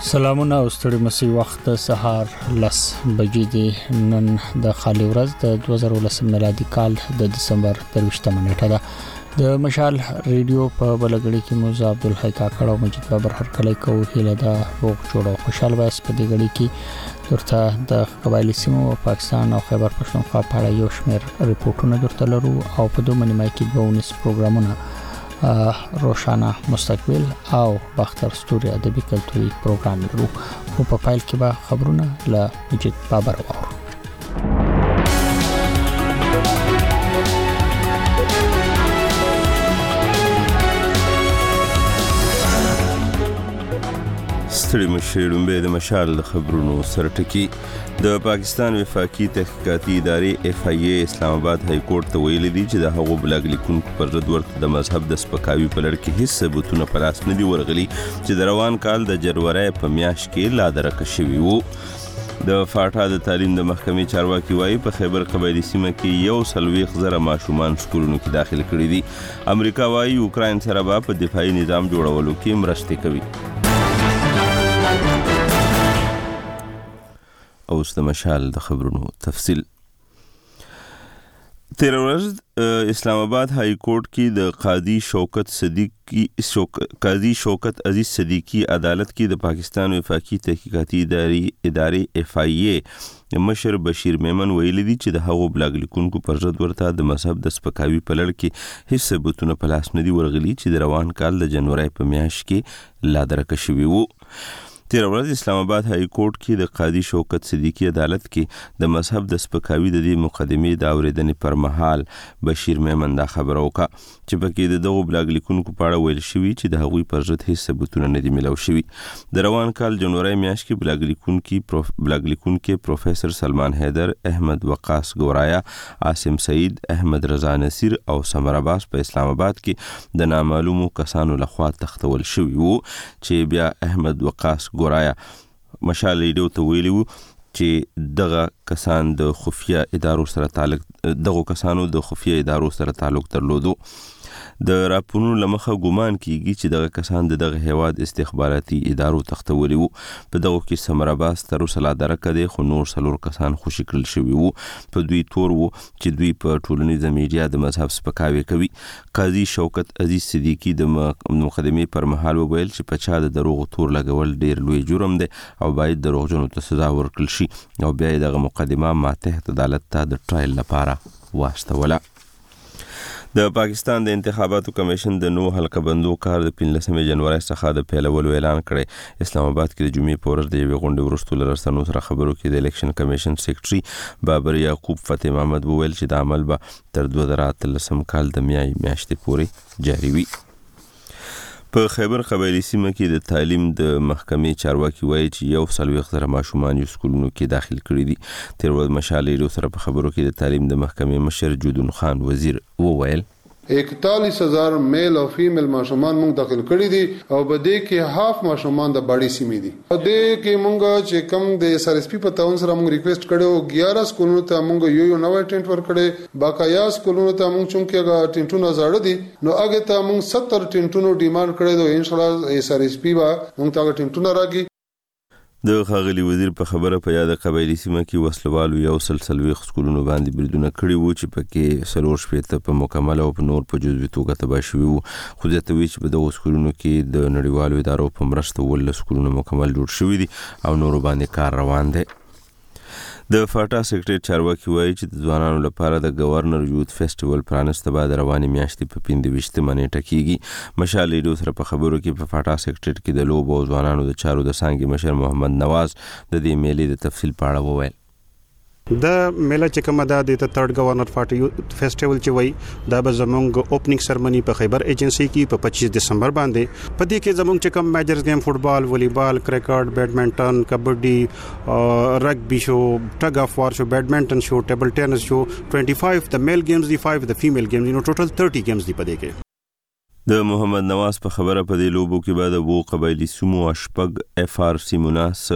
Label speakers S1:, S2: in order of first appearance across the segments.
S1: سلامونه او ستړي مسي وخت د سهار 10 بجې دی. نن د خالي ورځ د 2019 میلادي کال د دسمبر 23 نیټه ده. د مشال ریډیو په بلګړی کې موزه عبدالحی کاکړ او مجید بابر هر کله کوي هله دا روغ جوړ او خوشاله واس په دې غړي کې ورته د قبایلی سیمو او پاکستان او خیبر پښتونخوا په اړه یو شمېر ریپورتونه درته لرو او په دوه منځ کې 19 پروګرامونه روشانه مستقبل او باختر ستوري ادبي کلتوري پروګرام لرو. او په فایل کې به خبرونه له مجید بابر واورو.
S2: ستړي مشرون به د مشال خبرونو سرټکی د پاکستان وفاقي تحقیقاتي ادارې اف ای ای اسلام آباد های کورټ ته ویلي دي چې د هغو بلاګ لیکونکو پر ضد ورته د مذهب د سپکاوي په لړ کې هیڅ ثبوتونه په لاس نه دي ورغلي چې د روان کال د جنوري په میاشت کې لا درکه شوي وو. د فاټا د تعلیم د محکمې چارواکي وایي په خیبر قبایلی سیمه کې 140,000 ماشومان سکولونو کې داخل کړي دي. امریکا وایي اوکراین سره به په دفاعي نظام جوړولو کې مرسته کوي. اوس د مشال د خبرونو تفصیل. تیر ورځ اسلام آباد های کورټ کې د قاضي شوکت عزیز صدیقی عدالت کې د پاکستان وفاقي تحقیقاتي ادارې اف ای ای مشر بشیر میمن ویلي دي چې د هغو بلاګ لیکونکو پر ضد ورته د مذهب د سپکاوي په لړ کې هیڅ ثبوتونه په لاس نه دي ورغلي چې د روان کال د جنوري په میاشت کې لا درکه شوي وو. تیر ورځ اسلام آباد های کورټ کې د قاضي شوکت صدیقی عدالت کې د مذهب د سپکاوي د دې مقدمې د اوریدنې پر مهال بشیر میمن دا خبره وکړه چې پکې دغه بلاګ لیکونکو په اړه ویل شوی چې د هغوی پر ضد هیڅ ثبوتونه نه دي ملو شوي. د روان کال جنوري میاشت کې بلاګ لیکونکي پروفیسر سلمان حیدر، احمد وقاص ګورایا، عاصم سعید، احمد رضا نصیر او سمر عباس په اسلام آباد کې د نامعلومو کسانو لخوا تختول شوي وو چې بیا احمد وقاص ګورایا مشال ریډیو ته ویلي وو چې دغه کسانو د خفیه ادارو سره تعلق درلودو. د راپورونو لمخه ګومان کیږي چې دغه کسان دغه هیواد استخباراتي ادارو تختولي وو. په دغه کې سمر عباس تر اوسه لا درکه دی، خو نور څلور کسان خوشي کړل شوي وو. په دوی تور وو چې دوی په ټولنیزه میډیا د مذهب سپکاوی کوي. قاضي شوکت عزیز صدیقی د مقدمې پر مهال وویل چې په چا د دروغ تور لګول ډیر لوی جرم دی او باید دروغجنو ته سزا ورکړل شي او بیا دغه مقدمه ماتحت عدالت ته د ټرایل لپاره واستوله. د پاکستان د انتخاباتو کمیشن د نو حلقه بندو کار د 15 جنوري څخه د پیلولو اعلان کړی. اسلام آباد کې د جمعې په ورځ د یوې غونډې وروسته له رسنیو سره خبرو کې د الیکشن کمیشن سیکریټري بابر یعقوب فتح محمد وویل چې د عمل به تر 2013 کال د میاشتې پورې جاري وي. په خیبر قبایلی سیمه کې د تعلیم د محکمې چارواکي وایي چې 140,000 ماشومان یو سکولونو کې داخل کړي دي. تیر ورځ مشال ریډیو سره په خبرو کې د تعلیم د محکمې مشر جودون خان وزیر وویل
S3: 41,000 میل او فیمیل ماشومان مونږ داخل کړي دي او بده کې هاف ماشومان د باډي سیمې دي. بده کې مونږ چې کم د اس ار اس پی په تاون سره مونږ ریکوست کړو 11 سکولونو ته مونږ یو نوې ټینټ ور کړې، باقایا سکولونو ته مونږ چونکه ټینټونو زړه دي نو هغه ته مونږ 70 ټینټونو ډیماند کړی دو. ان شاء الله اس ار اس پی با مونږ ته ټینټونو راګي.
S2: د ښاغلي وزیر په خبره په یاد قبایلی سیمه کې وسلوالو یو سلسله سکولونو باندې بریدونه کړي وو چې پکې 40 په مکمل او په نور په جزوي توګه تباه شوي وو. خو زیاتوي چې په دغو سکولونو کې د نړیوالو ادارو په مرسته ول سکولونو مکمل جوړ شوي دي او نور باندې کار روان دی. د فاټا سیکریټری چارواکي وایي چې د ځوانانو لپاره د گورنر یوت فیسټیوال پرانسته بعد رواني میاشتې په 25 نیټه کېږي. مشال ریډیو سره په خبرو کې په فاټا سیکریټریټ کې د لوبو او ځوانانو د چارو د څانګې مشر محمد نواز د دې میلې د تفصیل په اړه وویل.
S4: د میله چې کومه ده د تھرد گورنر پارټي فیسټیوال چې وای دا به زمونږ اوپننګ سرمنی په خیبر ایجنسی کې په 25 دسمبر باندې په دې کې زمونږ چې کوم میجرز گیم فوټبال، والیبال، کرکټ، بیډمنټن، کبډي، رګبي شو، ټګ اف وار شو، بیډمنټن شو، ټیبل ټینس شو، 25 د میل گیمز دي، 5 د فیمیل گیمز دي، نو ټوټل 30 گیمز دي په دې کې.
S2: د محمد نواز په خبره په دې لوبو کې بعد وو قبایلی سیمو اشپګ اف ار سیموناس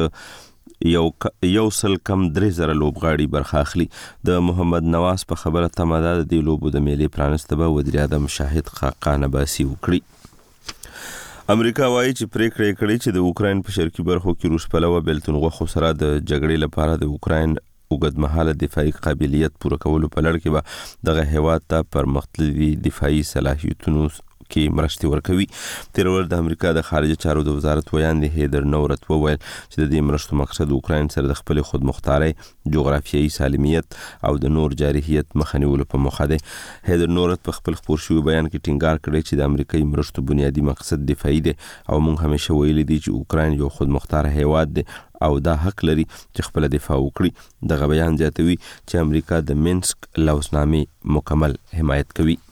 S2: یو سل کم 3,000 لوبغاړي برخه اخلي. د محمد نواز په خبره تماده د لوبو د میلې پرانسته به وزیر اعظم شاهد خاقان عباسي وکړي. امریکا وایي چې پریکړه کړې چې د اوکرين په شرقي برخو کې روس پلوه بلتون غوښو سره د جګړې لپاره د اوکرين اوږدمهاله دفاعي قابلیت پوره کولو په لړ کې به دغه هیواد ته پرمختللي دفاعي صلاحیتونو کې مرستې ورکوي. تیر ورځ د امریکا د خارجه چارو د وزارت ویاند هیدر نورت وویل چې د دې مرستو مقصد اوکرين سره د خپل خودمختاري جغرافیایي سالمیت او د نور جارحیت مخه نیولو په موخه ده. هیدر نورت په خپل خبر شوی بیان کې ټینګار کړی چې د امریکایي مرستو بنیادی مقصد دفاعي دی او موږ همیشه ویلي دي چې اوکرين یو خودمختار هیواد دی او دا حق لري چې خپل دفاع وکړي. دغه بیان زیاتوي چې امریکا د مینسک لوزنامې مکمل حمایت کوي.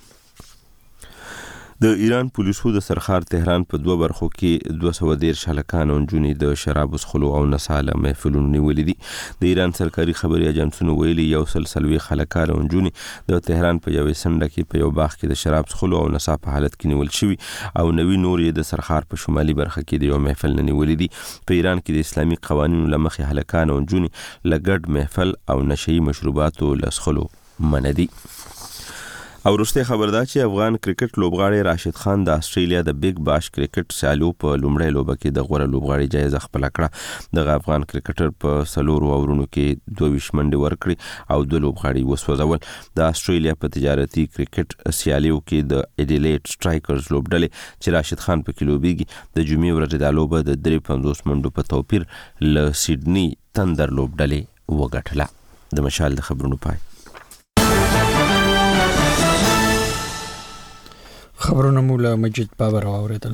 S2: د ایران پولیسو د سرخار تهران په 2 برخو کې 213 هلکان او نجونې د شراب څښلو او نڅا محفلونو نیولې دي. د ایران سرکاري خبري اژانسونو ویلي یو سلسله هلکان او نجونې د تهران په یوې سنډه کې په یو باغ کې د شراب څښلو او نڅا په حالت کې نیول شوی او نوی نور یې د سرخار په شمالي برخه کې د یو محفل نه نیولې دي. په ایران کې د اسلامي قوانینو لمخې هلکان او نجونې لګډ محفل او نشئی مشروباتو لسخلو منع دي. او وروسته خبردار چې افغان کرکټ لوبغاړی راشد خان د استرالیا د بیگ باش کرکټ سیالو په لومړی لوبه کې د غوړه لوبغاړي جایزه خپل کړه. د افغان کرکټر په 4 اورونو کې 22 منډې ورکړي او 2 لوبغاړي وسوځول. د استرالیا په تجارتي کرکټ سیالیو کې د اډیلیډ سټرایکرز لوبډلې چې راشد خان په کې لوبېږي د جمعې ورځې د لوبه د 53 منډو په توپیر له سیډني تندر لوبډلې وګټله. د مشال د خبرونو پای.
S1: خبرونه مولا مجید بابر اوریدل.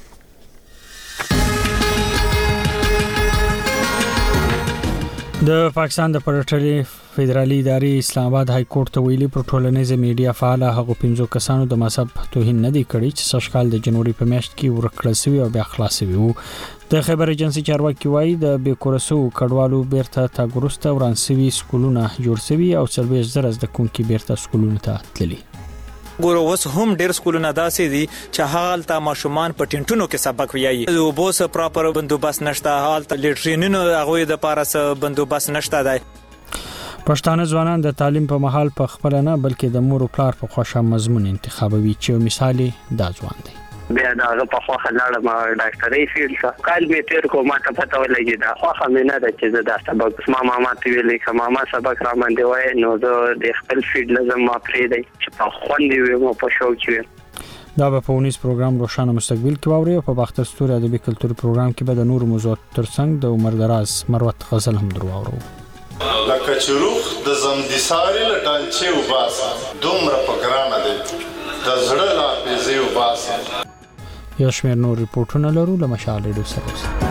S1: د پاکستان د پرټلي فدرالي ادارې اسلام آباد های کورټ ته ویلي پر ټولنیزه میډیا فعال هغه 15 کسانو د مذهب توهین نه دی کړی چې سشکال د جنوري په میاشت کې ورکړل شوی او بیا خلاص شوی وو. د خبر ایجنسی چارواکي وایي د بیکورسو کډوالو بیرته تاګورسته ورانسوي سکولونه جوړ شوي او 40,000 د کوونکی بیرته سکولونه ته تللي.
S5: ګورو اوس هم ډېر سکولونه داسې دي چې حالت ماشومان په ټینټونو کې سبق ویایي. او بوس پراپر بندوبست نشته، حالت لیټرینونو هغه د پارس بندوبست نشته دی.
S1: پښتانه ځوانان د تعلیم په محل په خپل نه بلکې د مور او پلار په خوښه مضمون انتخابوي چې مثال دا ځوان دی.
S6: بیا دا په خوخه لاړم ډاکټرۍ فیلډ ته کال می تیر کو ما ته پته ولګی دا خوخه مې نه ده چې دا سبق ماما ته ویلې کما ما سبق را باندې وای نو د خپل فیلډ لازم ما پرې دی چې په خوندې وي مو په شوق وي.
S1: دا په پونیس پروګرام روشانه مستقبل کې واوري او په باختر ستوري ادبي کلتوري پروګرام کې به د نور موضوعات ترڅنګ د عمر دراز مروت غزل هم درواورو.
S7: لکه چروخ د زمدساري لټانچې وباسه دومره پګرانه دی د زړه لا پیزي وباسه.
S1: یو شمېر نور ریپورتونه لرو له مشال ریډیو سره.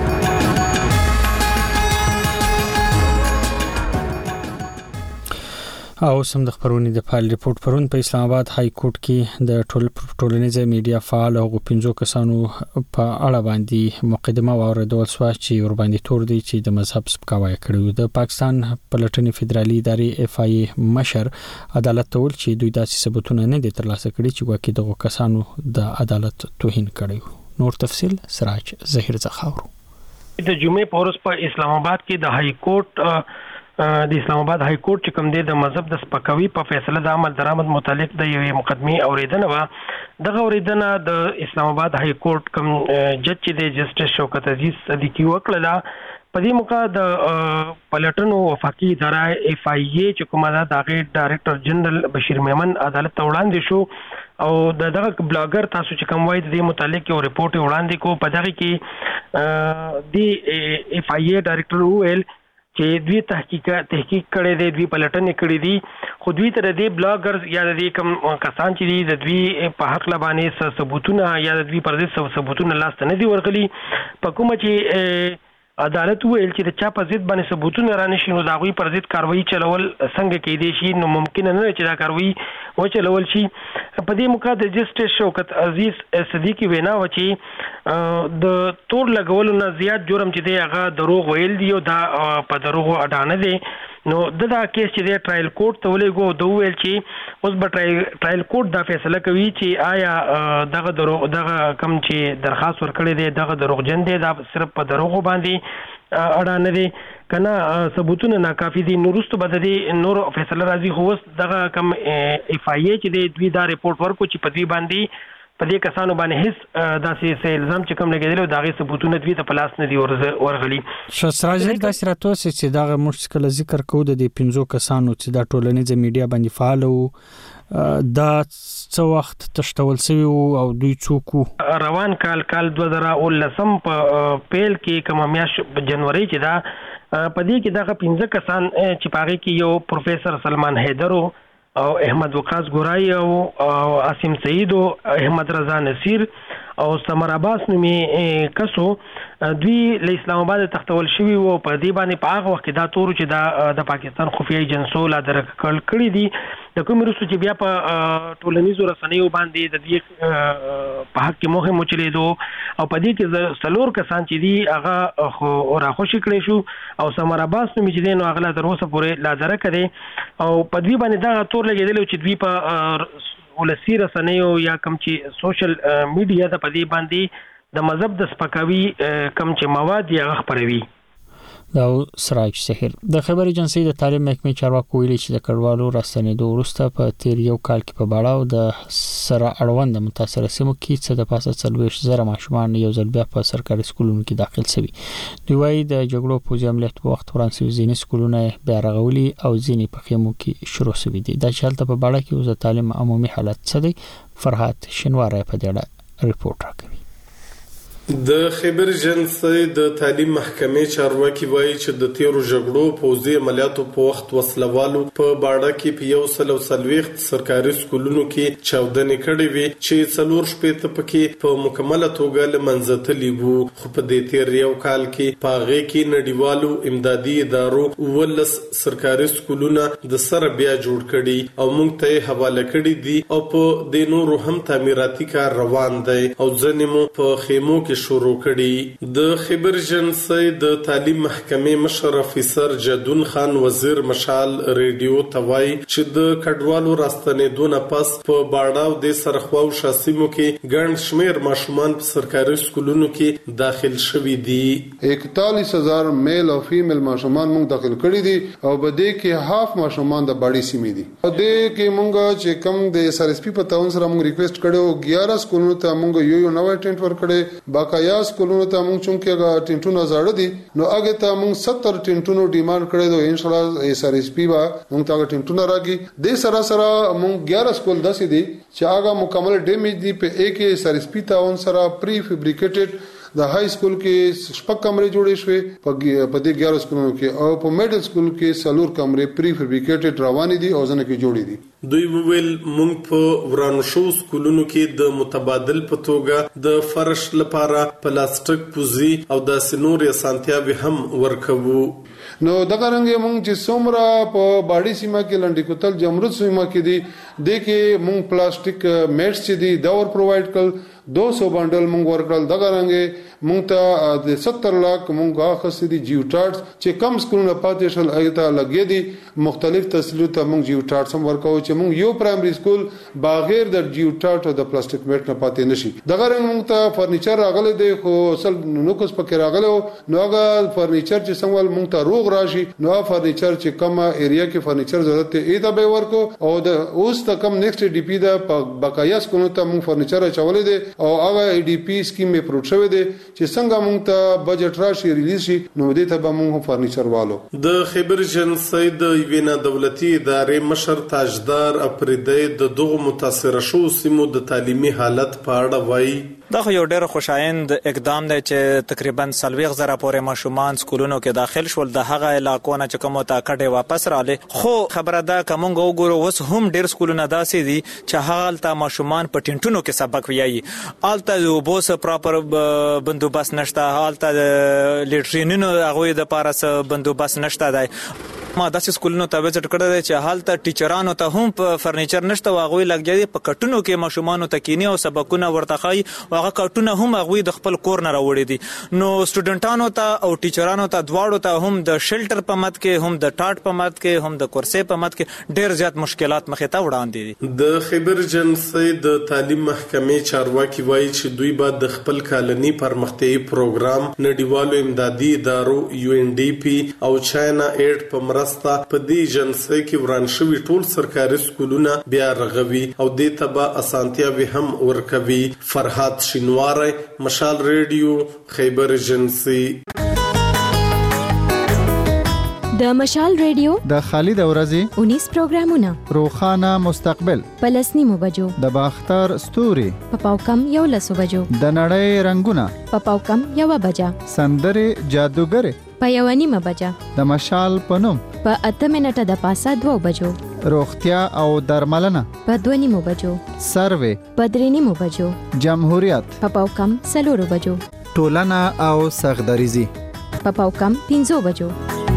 S1: او سم د خبرونې د فایل ریپورت پرون په اسلام آباد های کورټ کې د ټولنیزه میډیا فعال او 15 کسانو په اړه باندې مقدمه واوریدل شو چې ور باندې تور دي چې د مذهب سپکاوی کړی. د پاکستان پلټنې فدرالي ادارې اف آی ای مشر عدالت ته ول چې دوی داسې ثبوتونه نه دي ترلاسه کړي چې واکې دغه کسانو د عدالت توهین کړی. نور تفصيل سراج زهیر زخاورو.
S8: د جمعې پورس په اسلام آباد کې د های کورټ د اسلام آباد های کورټ چې کوم د مذهب د سپکاوي په فیصله د عمل درآمد متعلق د یوې مقدمې اوریدنه و. دغه اوریدنه د اسلام آباد های کورټ کوم جج چې د جسټس شوکت عزیز صدیقی وکړه. په دې موقع د پلټنو وفاقي اداره اف آی ای چې کومه د هغه ډایرکټر جنرال بشیر میمن عدالت ته وړاندې شو او دغه بلاګر تاسو چې کوم وایي د متعلق یو ریپورت وړاندې کو. په دغه کې د اف آی ای ډایرکټر ویل چې دوی تحقیق کړي دي، دوی پلټنې کړي دي، خو دوی تر دې بلاګرز یا د کوم کسان چې دي د دوی په حق لبانې ثبوتونه یا د دوی پر ضد ثبوتونه لاس نه دي ورغلي. په کومه چې عدالت ویل چې د چا په ضد باندې ثبوتونه را نشي نو دا غوي پر ضد کاروایی چلول څنګه کېدی شي، نو ممکن نه چې دا کاروایی و چلول شي. په دې موقع د جسټس شوکت عزیز صدیقی وینا و چې د تور لګولو نه زیات جرم چې دی هغه دروغ ویل دی او دا په دروغ اډانه دی. نو دا کیس چې د ټرایل کورټ ته ولېګو د ویل چې اوس به ټرایل کورټ دا فیصله کوي چې آیا دغه کم چې درخواست ورکړی دی دغه دروغجن دی، دا صرف په دروغ باندې اډانه دی کنه ثبوتونه ناکافي دي. نو وروسته به د نور فیصله راځي. خو اوس دغه کم اف آی ای چې دوی دا ریپورت ورکو چې په دوی باندې په دې کسانو باندې هیڅ داسې الزام چې کوم لګیدل دا غي ثبوتونه دوی ته پلاس نه دی ورغلي.
S1: شسراج داسې راته چې دا موږ کله ذکر کوو د 15 کسانو چې د ټولنیزه میډیا باندې فعال وو دا څو وخت تشتول شوی او دوی څوک
S8: روان کال 2019 په پیل کې کوم میاش جنوري چې دا په دې کې دغه 15 کسان چې پاره کې یو پروفیسور سلمان حیدر او احمد وقاص ګورای او عاصم سعید او احمد رضا نصیر او سمر عباس نومي کسو دوی له اسلام آباد تختول شوی او په دې باندې په هغه وخت دا تور چې دا د پاکستان خفیه ایجنسو لا درکل کړی دي د کوم رسو چې بیا په ټولنیزو رسنیو باندې د دې په حق کې مهم چلی دو او په دې کې سلور کسان چې دي هغه راخوشي کړی شو او سمر عباس نومي چې دین او اغلا تر اوسه پورې لا درکړي او په دې باندې دا تور لګیدل چې دوی په ولسی رسنیو یا کم چې سوشل میډیا د پدې باندې د مذهب د سپکاوي کم چې مواد یې خبروي.
S1: دا سراج سحر د خبر ایجنسی د تعلیم محکمې چارواکو ویلي چې د کډوالو راستنېدو وروسته په تیر یو کال کې په باړاو د سره اړوند متاثر سیمو کې څه د پاسه 40,000 ماشومان یو ځل بیا په سرکاري سکولونو کې داخل شوي. دوی وايي د جګړو پوځي عملیات په وخت فرانسوي ځینې سکولونه بیا رغولي او ځینې په خیمو کې شروع شوي دي. دا چې هلته په باړه کې د تعلیم عمومي حالت څه دی فرحات شنواره په دې اړه ریپورت راکوي.
S9: د خبر ایجنسی د تعلیم محکمې چارواکي وایي چې د تیرو جګړو پوځي عملیاتو په وخت وسلوالو په باړه کې په 140 سرکاري سکولونو کې چاودنې کړې وي چې 4 پکې په مکمله توګه لمنځتلي وو. خو په دې تیر یو کال کې په هغه کې نړیوالو امدادي ادارو ولس سرکاري سکولونه د سره بیا جوړ کړي او موږ ته حواله کړي دي او په دې نورو هم تعمیراتي کار روان دی او ځنې مو په خیمو کې شروع کړي. د خبر ایجنسی د تعلیم محکمې مشر افسر جدون خان وزیر مشال ریډیو توای چې د کډوالو راستنېدو نه پس په باړاو د سرخواو شاسمو کې ګڼ شمیر ماشومان په سرکاري سکولونو کې داخل شوي دي.
S3: 41,000 میل او فیمیل ماشومان موږ داخل کړي دي او بده کې هاف ماشومان د باړي سیمې دي. د کې موږ چې کم د SRSP په تاون سره موږ ریکوست کړو 11 سکولونو ته موږ یو نوې ټینټ ور کړې یا سکولونو ته موږ چونکه ټینټونو زړه دي نو هغه ته موږ 70 ټینټونو ډیماند کړی دو ان شاء الله SRSP با موږ ته ټینټونو راګي د سره سره موږ 11 سکول داسې دي چې هغه مکمل ډیمیج دي په یک SRSP تاون سره پری فیبریکیټډ د های سکول کې شپږ کمرې جوړې شوې په دې 11 سکولونو کې او په میډل سکول کې سلور کمرې پری فیبریکیټډ روانې دي او ځنه کې جوړې دي.
S9: دوی ویل موږ په ورانو شو سکولونو کې د متبادل په توګه د فرش لپاره پلاستیک پوزي او د سنور سانتیاوي هم ورکوو.
S3: نو دغه رنګ موږ چې څومره په باډي سیمه کې لنډی کوتل جمرود سیمه کې دي د کې موږ پلاستیک میټس چې دي دا ور پروواید کړل 200 بانډل موږ ورکړل. دغه رنګ موږ ته د 70 لک موږ اخستې دي جیوټارټس چې کم سکولونه پاتې شول ایته لګې دي مختلف تسلیت ته موږ جیوټارټس هم ورکو چې موږ یو پرایمري سکول بغیر د جیوټارټ او د پلاستیک میټ نه پاتې نشي. دغه رنګ موږ ته فرنیچر راغله دی خو اصل نو کوس پکې راغله نو هغه فرنیچر چې څنګه موږ ته روغ راشي نو فرنیچر چې کومه ایریا کې فرنیچر ضرورت دی ایته به ورکو او د اوس ته کم نیکسټ ډي پی د بقایا سکولونو ته موږ فرنیچر چولې دي او هغه ADP سکیم می پروت شوی دی چې څنګه موږ ته بجټ راشي ریلیز شي نو دې ته به موږ فرنیچر والو.
S9: د خبر ایجنسی د وینا دولتي ادارې مشر تاجدار اپریدی د دغه متاثر شو سیمو د تعلیمي حالت په اړه وایي
S5: دا خو یو ډېر خوشایند اقدام دی چې تقریبا 40,000 پورې ماشومان سکولونو کې داخل شول د هغه علاقو نه چې کومه تا کډه واپس رااله. خو خبره ده کوم وګورو وس هم ډېر سکولونه داسې دي چې حالت ماشومان په ټینټونو کې سبق ویایي آلته بوس پراپر بندوبست نشته حالت لیټرینونو هغه د پارس بندوبست نشته دی. ما داسې سکولونو ته وزټ کړی دی چې حالت ټیچرانو ته هم په فرنیچر نشته واغوي لګي په کټونو کې ماشومان ته کینی او سبقونه ورته خای هغه کټونه هم هغه د خپل کور نه راوړي دي. نو سټوډنټانو ته او ټیچرانو ته دواړو ته هم د شیلټر په مت کې هم د ټاټ په مت کې هم د کورسې په مت کې ډېر زیات مشکلات مخې ته وړاندې دي.
S9: د خبر ایجنسی د تعلیم محکمې چارواکي وایي چې دوی بعد د خپل کالني پرمختیايي پروګرام نړیوالو امدادي ادارو UNDP او چاینا ایډ په مرسته مرسته په دې جنسي کې وران شوی ټول سرکاري سکولونه بیا رغوي او د تبا اسانتیاوي هم ورکوي. فرحات شینواری، مشال ریډیو، خیبر ایجنسی.
S10: د مشال ریډیو
S11: د خالد ورځي
S10: 19 پروګرامونه،
S11: روخانه مستقبل،
S10: پلسنیمو بجو،
S11: د باختر ستوري،
S10: پاوکم یو لسو بجو،
S11: د نړۍ رنگونه،
S10: پاوکم یو بجا،
S11: سندره جادوګر
S10: په یو نیمه بجا،
S11: د مشال پنوم
S10: په 8 منټه د پاسه 2 بجو،
S11: روغتیا او درملنه
S10: په 2 نیمو بجو،
S11: سروې
S10: په 3 نیمو بجو،
S11: جمهوریت
S10: په پاوکم 4 بجو،
S11: ټولنه او سغدریزي
S10: په پاوکم 5 بجو.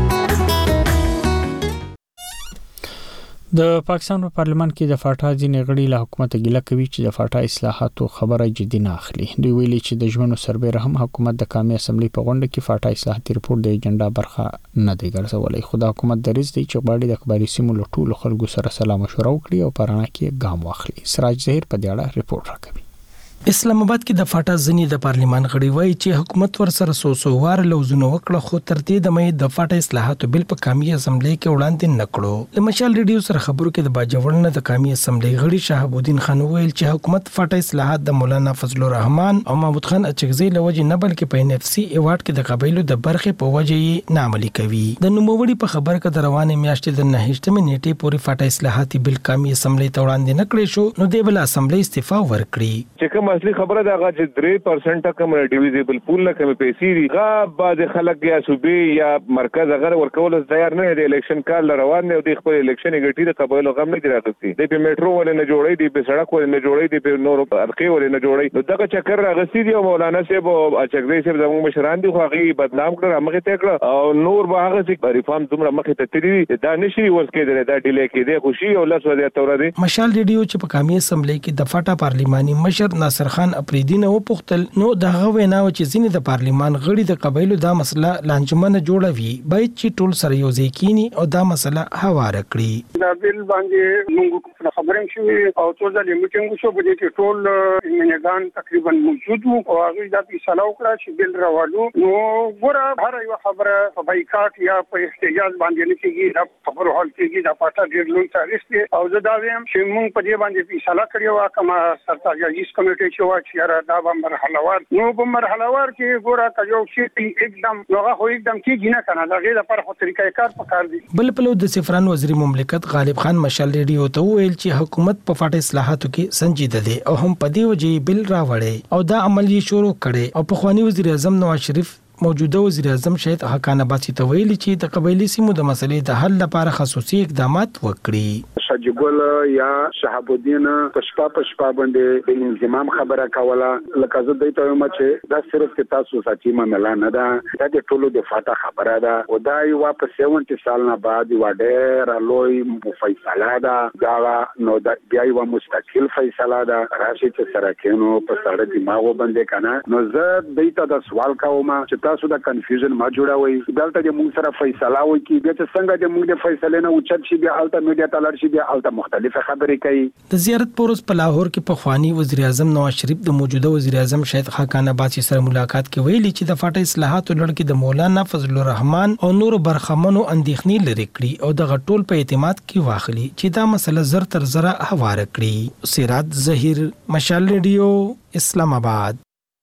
S1: د پاکستان په پارلمان کې د فاټا ځینې غړي له حکومت ګیله کوي چې د فاټا اصلاحاتو خبره جدي نه اخلي. دوی ویلي چې د ژوند سربېره هم حکومت د قومي اسمبلی په غونډه کې فاټا اصلاحاتي رپورت د ایجنډا برخه نه دی ګرځولای. خو د حکومت دریځ دی چې غواړي د قبایلي سیمو له ټولو خلکو سره سلا مشوره وکړي او پرانه کې ګام واخلي. سراج ظهیر په دې اړه رپورت راکوي.
S8: اسلام آباد کې د فاټا ځنی د پارلیمان غړي وایي چې حکومت ورسره سوسووار لوزونه وکړه، خو تر دې د مې د فاټا اصلاحاتو بل په قومي اسمبلی کې وړاندې نکړو. د مشال ریډیو سره خبرو کې د باجوړ نه د قومي اسمبلی غړي شهاب الدین خان ویل چې حکومت فاټا اصلاحات د مولانا فضل الرحمن او محمود خان اچکزی لوجه نه بلکې په ان اف سی ایوارډ کې د قبایلو د برخې په وجه یې ناملی کوي. د نوموړي په خبر کې د روانې میاشتې د 9 نیټې پورې فاټا اصلاحاتي بل قومي اسمبلی ته وړاندې نکړې شو، نو د بل اسمبلی استعفا ورکړي.
S12: چې کوم اصلي خبره ده چې 3% کم ډیویزیبل پول نه کم پیسې دي، غا بعد خلک یا صوبې یا مرکز هغه ورکول تیار نه دي. الیکشن کال روان دی او د خپل الیکشن غټي د قبایلو غم نه دی راغستي. د په میټرو ول نه جوړي دي، په سړک ول نه جوړي دي، په نور ارقي ول نه جوړي. نو دغه چکر راغستي دی او مولانا صاحب او اچګری صاحب زموږ مشران دي خو هغه بدنام کړ، هغه ته کړ او نور به هغه چې ریفارم دومره مخه ته تری دا نشي ورس کېدل، دا ډیلی کېده خوشي او لاس وځي تور دي.
S8: مشال ریډیو چې په قومي اسمبلی کې د فاټا پارلیماني مشر ناصر خان اپریدی نه وپوښتل، نو دغه ویناو چې ځینې د پارلیمان غړي د قبایلو دا مسله لانجمنه جوړوي، باید چې ټول سره یو ځای کینی او دا مسله هواره کړي.
S13: دا بیل باندې موږ خبرې شوې او ټول د میټینګ شو په دې کې ټول منګان تقریبا موجود وو او هغه د فیصله وکړه چې بیل راوړو. نو ګوره هر یو خبره په بایکاټ یا په احتجاج باندې نه کېږي، دا خبرو حل کېږي. دا پاټا ډېر لوی تاریخ دی او زه دا وایم چې موږ په دې باندې فیصله کړې وه کومه سرتاجیز کمیټې چې وه چې یاره دا به مرحله وار نو په مرحله وار کې ګوره که یو شي एकदम نوغه خو एकदम کېږي نه کنه، دا غیر لپاره خو طریقې کار پکار دي.
S8: بل پلو د سفران وزیر مملکت غالب خان مشال ریډیو ته ویل چې حکومت په فاټا اصلاحاتو کې سنجیده دی او هم په دې وجه بل راوړي او دا عمل یې شروع کړي. او په خواني وزیر اعظم نواز شریف موجوده وزیر اعظم شهید حقان عباسی ته ویلي چې د قبایلی سیمو د مسلې د حل لپاره خصوصي اقدامات وکړي.
S14: شجګل یا شهاب الدین پشپا باندې د انضمام خبره کوله، لکه زه دوی ته وایم چې دا صرف کې تاسو ساتي معاملې نه ده، دا د ټولو د فاټا خبره ده او دا یو په 70 سال نه بعد یو ډېر لوی فیصله ده. دا نو دا بیا یو مستقل فیصله ده، راشي چې سره کېنو په سره دماغ باندې کنه. نو زه دوی ته د سوال کوم چې تاسو دا کنفیوژن ما جوړوي، دلته د موږ سره فیصله وکړي، بیا چې څنګه د موږ د فیصله نه اوچت شي بیا الته میډیا تلل شي بیا الته مختلفه خبرې کوي.
S8: د زیارت پروس په لاهور کې په خواني وزیر اعظم نواز شریف د موجوده وزیر اعظم شهید حقان عباسی سره ملاقات کې ویلي چې د فاټا اصلاحاتو لړ کې د مولانا فضل الرحمن او نور برخمنو اندېښنې لري کړي او د غټول په اعتماد کې واخلي چې دا مسله زر تر زره هواره کړي. سراج ظهیر، مشال ریډیو، اسلام آباد.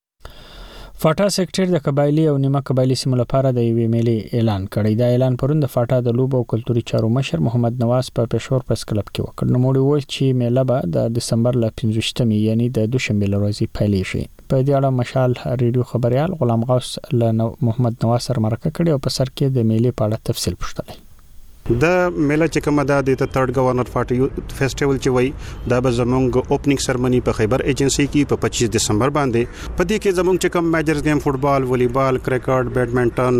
S1: فاټا سېکټر د قبایلی او نیمه قبایلی سیمو لپاره د یوې میلې اعلان کړی. دا اعلان پرون د فاټا د لوبو او کلتوري چارو مشر محمد نواز په پېښور پریس کلب کې وکړ. نو موږ وایو چې میله به د دسمبر ل 15 یعنی د دوشنبه ورځې پیل شي. په دې اړه مشال ریډیو خبريال غلام غوث له محمد نواز سره مرکه کړې او په سر کې د میلې په اړه تفصیل پوښتنه.
S4: د میله چې کومه د تھرد گورنر فاټا فیسټیوال چې وای دا به زمونږ اوپننګ سرمنی په خیبر ایجنسی کې په 25 دسمبر باندې په دې کې زمونږ چې کوم میجرز گیم فوتبال، والیبال، کرکټ، بیډمنټن،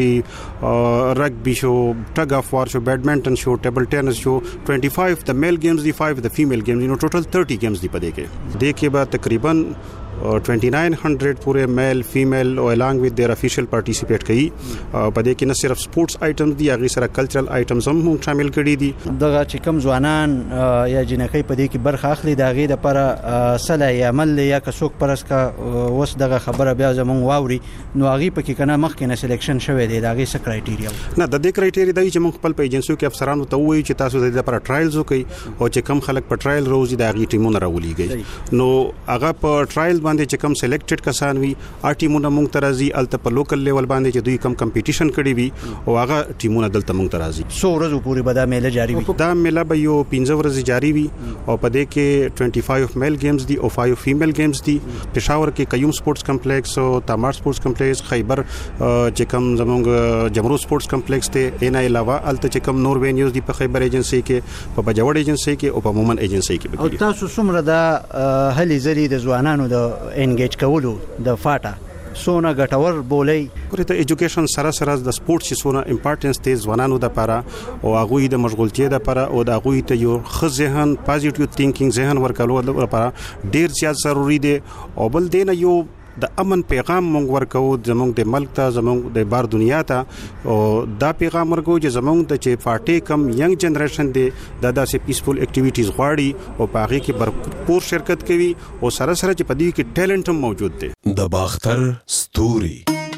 S4: کبډي، رګبي شو، ټګ اف وار شو، بیډمنټن شو، ټیبل ټینس شو، 25 د میل گیمز دی، 5 د فیمیل گیمز، نو ټوټل 30 گیمز دی په دې کې به تقریبا 2900 پورے میل فیمیل او along with their official participate کوي په دې کې نه صرف سپورتس آیټمز دي هغه سره کلچرل آیټمز هم شامل کړي دي
S15: دغه چې کوم ځوانان یا جنکۍ په دې کې برخه اخلي دا غي د پر صلاح عمل یا کڅوک پرسکا وس دغه خبره بیا زمون واوري نو هغه په کې کنه مخکې نه سلیکشن شوی دی دا غي څه کرایټیریا نه
S4: د دې کرایټیریا دی چې موږ خپل په ایجنسیو کې افسرانو ته وایي چې تاسو د دې لپاره ټرایلز وکړئ او چې کم خلک په ټرایل روزي دا غي ټیمونه راولېږي نو هغه په ټرایل باندې چې کم سلیکټډ کسان وي ټیمونه موږ ترازی الته په لوکل لیول باندې چې دوی کم کمپټیشن کړي وي او هغه ټیمونه دلته موږ ترازی 100 ورځې پورې به دا میله جاری وي دا میله به یو 15 ورځې جاری وي او په دې کې 25 میل گیمز دي او 5 فیمیل گیمز دي پېښور کې قیوم سپورتس کمپلیکس او تامار سپورتس کمپلیکس خیبر چې کم زموږ جمرو سپورتس کمپلیکس ته نه علاوه الته چې کم نور وینیوز دي په خیبر ایجنسی کې په بجوړ ایجنسی کې او په مومن ایجنسی کې
S15: او تاسو څومره د هلي زری د ځوانانو د انګیج کولو د فاټا سونه ګټور بولې پرې ته ایجوکیشن سره د سپورت چې سونه امپورټنس ته ځوانانو د لپاره او هغه د مشغولتیا د لپاره او د هغه ته یو ذهن پازیټیو تھینکینګ ذهن ورکولو لپاره ډیر زیات ضروری دی او بل دینه یو د امن پیغام مونږ ورکو زمونږ د ملک ته زمونږ د بار دنیا ته او دا پیغام ورکو چې زمونږ د چې پارټي کم ینګ جنریشن دی دا داسې پیسفل اکټیویټیز غواړي او په هغه کې بھرپور شرکت کوي او سره چې په دې کې ټیلنټ هم موجود دی
S16: د باختر ستوري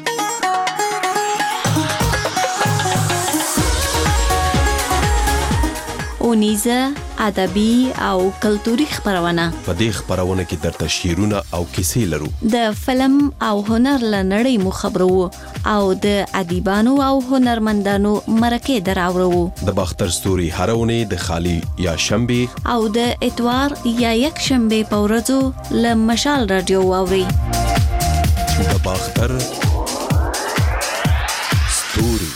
S17: اونیزه ادبي او کلتوري خبرونه
S16: په دې خبرونه کې درته شعرونه او کیسې لرو
S17: د فلم او هنر لنړۍ مو خبرو او د ادیبانو او هنرمندانو مرکه دراورو
S16: د باختر ستوري هرونه د خالی یا شنبه
S17: او د اتوار یا یک شنبه په ورځو ل مشال رادیو واوري
S16: د باختر ستوري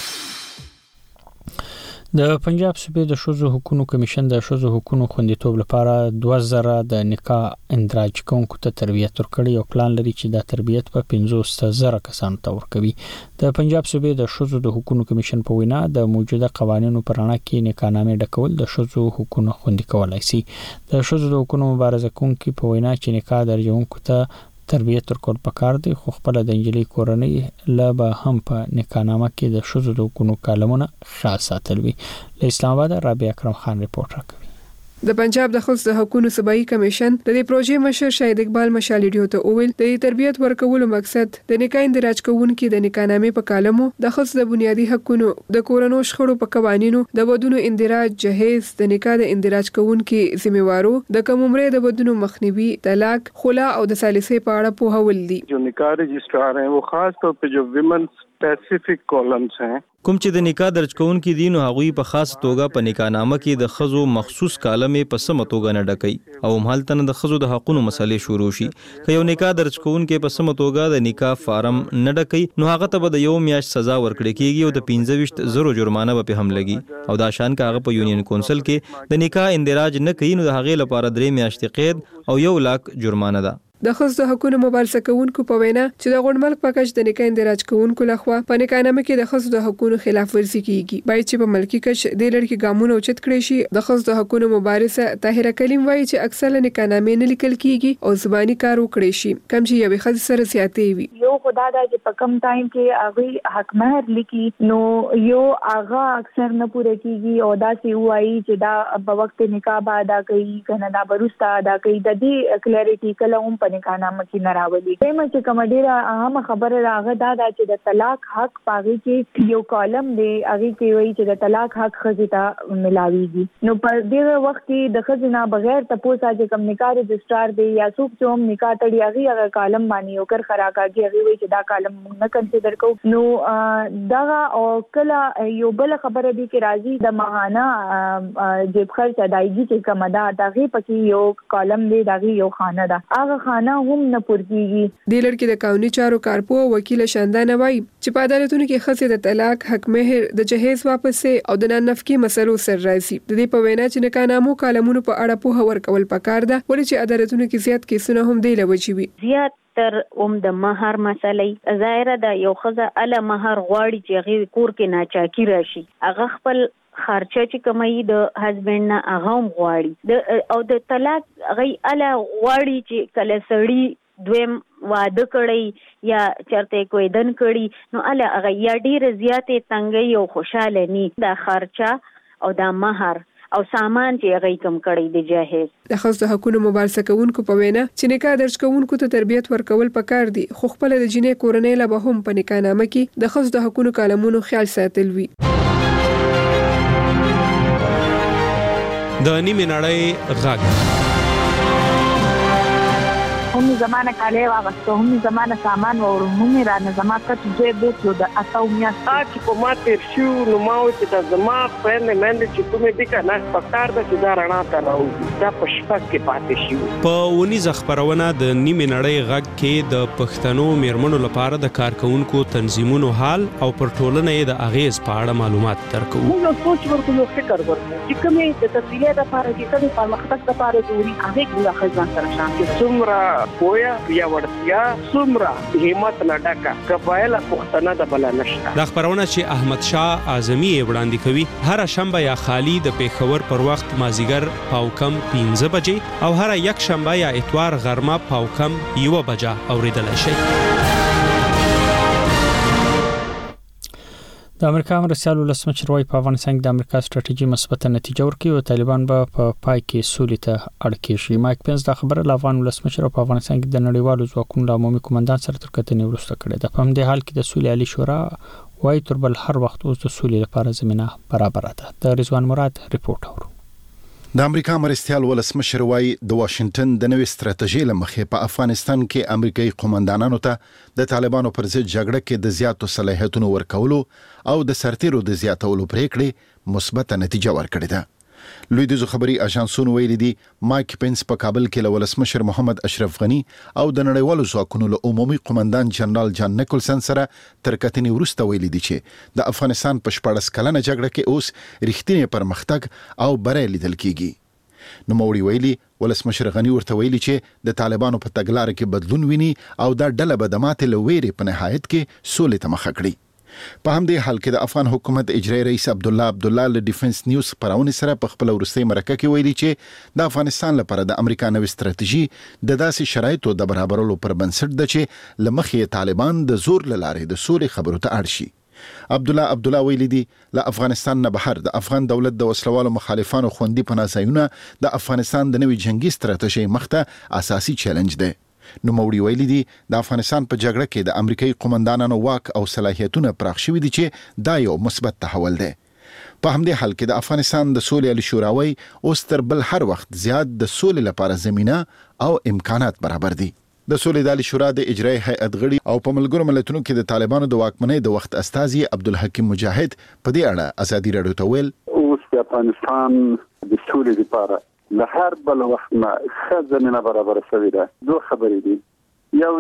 S1: د پنجاب صوبې د ښځو حقوقو کمیشن د ښځو حقوقو خوندیتوب لپاره 2000 د نکاح اندراج کوونکو ته تربیت ورکړي او پلان لري چې دا تربیت په 15000 کسانو ته ورکوي د پنجاب صوبې د ښځو د حقوقو کمیشن په وینا د موجوده قوانینو پر اړه کې نکاحنامې ډکول د ښځو حقوقو خوندي کولای شي د ښځو د حقوقو مبارزه کوونکو په وینا چې نکاح درجونکو ته تربیت ورکول پکار دی خو خپل د انجلۍ کورنۍ لا به هم په نکاحنامه کې د ښځو د حقوقو کالمونه خاص ساتل وي له اسلام آباد رابعه اکرم خان ریپورت راکوي
S18: د پنجاب د ښځو د حقوقو صوبایي کمیشن د دې پروژې مشر شاهد اقبال مشالډیو ته وویل د تربیت ورکولو مقصد د نکاح اندراج کوونکو د نکاحنامې په کالمو د ښځو د بنیادی حقوقو د کورونو شخړو په قوانینو د ودونو اندراج جهیز د نکاح د اندراج کوونکو ذمہوارو د کم عمرې د ودونو مخنیوي طلاق خلا او د ثالثي په اړه پوهول دي
S19: جو نکاح رجسٹرار ہیں وہ خاص طور پہ جو ویمن اسپیسیفک کالمز ہیں
S20: کوم چې د نکاح درج کوونکو دي نو هغوی په خاص توګه په نکاحنامه کې د خزو مخصوص کالمې په سم توګه نه ډکې او مهالتنه د خزو د حقوقو مسلې شروع شي که یو نکاح درج کوونکو په سم توګه د نکاح فارم نه ډکې نو هغه ته به د یو میاشت سزا ورکړي کیږي او د 15000 جرمانه به هم لګي او دا شان که هغه په یونین کونسل کې د نکاح اندراج نه کوي نو د هغې لپاره 3 میاشتې قید او 1 لک جرمانه ده
S18: د ښځو د حقوقو مبارزه کوونکو په وینا چې د غونډ ملک پکښ د نکاح اندراج کوونکو لخوا په نکاحنامه کې د ښځو د حقوقو خلاف ورزي کیږي باید چې په ملکی کچ د لړکی ګامونه اوچت کړي شي د ښځو د حقوقو مبارزه طاهره کلیم وایي چې اکثره نکاحنامې نه لیکل کیږي او زبانی کار وکړي شي کم چې یو ښځه سره زیاتې وي
S21: یو خدا دا چې په کم ټایم کې هغه حق مہر لیکي نو یو هغه اکثر نه پوره کیږي او دا سی وایي چې دا په وخت نکاح ادا کوي کنه دا برستا ادا کوي د دې کلیریټي کله هم په نکاحنامه کې راولي دمه چې کوم ډیره اهم خبره راغه دا چې د طلاق حق پاږي کې یو کالم دی هغه کې وایي چې د طلاق حق خزیتا ملاويږي نو په دې وخت کې د خزینه بغیر تاسو چې کوم نکاح رجسٹرار دی یا څوک چې هم نکاح تړي هغه کالم باندې یو کر خراکاږي هغه وایي چې دا کالم نه کنسیډر کو نو دا او کله یو بل خبره دی چې راځي د ماهانه جیب خرچ ادایګي چې کوم دا دغه پکې یو کالم دی دغه یو خانه ده هغه خانه هم نه پورګيږي
S18: د لړکی د قانوني چارو کارپو وکیل شاندانه وایي چې په عدالتونو کې خصه د طلاق حق مہر د جهیز واپسې او د نفقي مسلو سر راځي د دې په وینا چې نکاحنامو کالمونو په اړه په ورکول پکار ده ولې چې عدالتونو کې زیات کیسونه هم دی لوي وي
S22: زیات تر د مہر مسلې ظاهره ده یو خزه ال مہر غواړي چې غیر کور کې ناچاکی راشي هغه خپل خرچه چې کمای د هسبند نه هغه غواړي او د طلاق غي ال غواړي چې کله سړی دویم واده کړی یا چرته کوئی دن کړی نو اله هغه یا ډیر زیاتې تنګي او خوشاله ني د خرچه او د مہر او سامان چې هغه کم کړی دی جاهز.
S18: د خاص حقوقو مبارزه کوونکو په وینا چې نکاح درج کوونکو ته تربیت ورکول پکار دي خو خپل د جنې کورنۍ لا به هم په نکاح نامه کې د خاص حقوقو کالمونو خیال ساتل وي.
S2: د نیمه نړۍ غږ
S6: هم زمانه کاله واغسته هم زمانه سامان و ورمومي را نه زما کټ دې بوتلو د اساو میاشت
S19: چې په ما تیر شو نو ما و چې د زما فرند مند چې کومې دي کنه پکار د چې دا رڼا ته راوځي دا په شپږ کې پاتې شي.
S2: په ونیزه خبرونه د نیمه نړۍ غږ کې د پښتنو میرمنو لپاره د کارکونکو تنظیمونو حال او پر ټولنه د اغیز په اړه معلومات درکوو.
S6: موږ سوچ ورکو فکر ورکو چې کومې د تفصیلات لپاره چې کومې پرمختګ لپاره ضروري هغه موږ خزان سره شان
S19: چې څومره پویا یا ورتیا څومره همت لډکا قبایل پښتنه د بل نشته.
S2: د خبرونه چې احمد شاه اعظمي وړاندې کوي هر شنبه یا خالی د پیښور پر وخت مازیګر پاو کم 15 بجې او هر یک شنبه یا اتوار غرمه پاو کم 1 بجه اوریدل شي.
S1: د امریکا مرستیال ولسمشر وايي په افغانستان کې د امریکا ستراتیژي مثبت نتیجه ورکړي او طالبان به په پای کې سولې ته اړ کېږي. مایک پنس دا خبره له افغان ولسمشر په افغانستان کې د نړیوالو ځواکونو له عمومي قومندان سره تر کتنې وروسته کړې ده. په همدې حال کې د سولې عالی شورا وايي تر بل هر وخت اوس د سولې لپاره زمينه برابر ده. د رضوان مراد رپورټ اورو.
S23: د امریکا مرستیال ولسمشر وايي د واشنگټن د نوې ستراتیژي لمخې په افغانستان کې امریکایي قومندانانو ته د طالبانو پر ضد جګړه کې د زیاتو صلاحیتونو ورکولو او د سرتیرو د زیاتولو پریکړې مثبت نتیجه ورکړې ده. لویدیځو خبري اژانسونو ویلي دي مایک پنس په کابل کې له ولسمشر محمد اشرف غنی او د نړیوالو ځواکونو له عمومي قومندان جنرال جان نیکلسن سره تر کتنې وروسته ویلي دي چې د افغانستان په 14 کلنه جګړه کې اوس رښتینی پرمختګ او بری لیدل کیږي. نو موري ویلي ولسمشر غنی ورته ویلي چې د طالبانو په تګلارې کې بدلون ویني او دا ډله به د ماتې لويري په نهایت کې سولې ته مخه کړي. په همدې حال کې د افغان حکومت اجرایی رئیس عبدالله له ډیفنس نیوز خبرونه سره په خپل ورستۍ مرکه کې ویلي چې د افغانستان لپاره د امریکا نوې ستراتیژي د داسې شرایطو د برابرولو پر بنسټ ده چې لمخې طالبان د زور لاره د سولې خبرو ته اړ شي. عبدالله ویلي دي له افغانستان نه بهر د افغان دولت د وسلوالو مخالفانو خوندي پناهځایونه د افغانستان د نوې جنگي ستراتیژي مخته اساسي چیلنج ده. نو موري ویلي دي د افغانستان په جګړه کې د امریکایي قومندانانو واک او صلاحیتونه پراخ شوي دي چې دا یو مثبت تحول ده. په همدې حال کې د افغانستان د سولې عالی شورا وايي اوس تر بل هر وخت زیات د سولې لپاره زمينه او امکانات برابر دي. د سولې عالی شورا د اجرایی هیئت غړي او په ملګرو ملتونو کې د طالبانو د واکمنۍ د وخت استازي عبدالحکیم مجاهد په دې اړه ازادي رادیو ته ویل
S14: اوس د افغانستان د سولې لپاره له هر بل وخت نه ښه زمينه برابر شوې ده. دوه خبرې دي. یو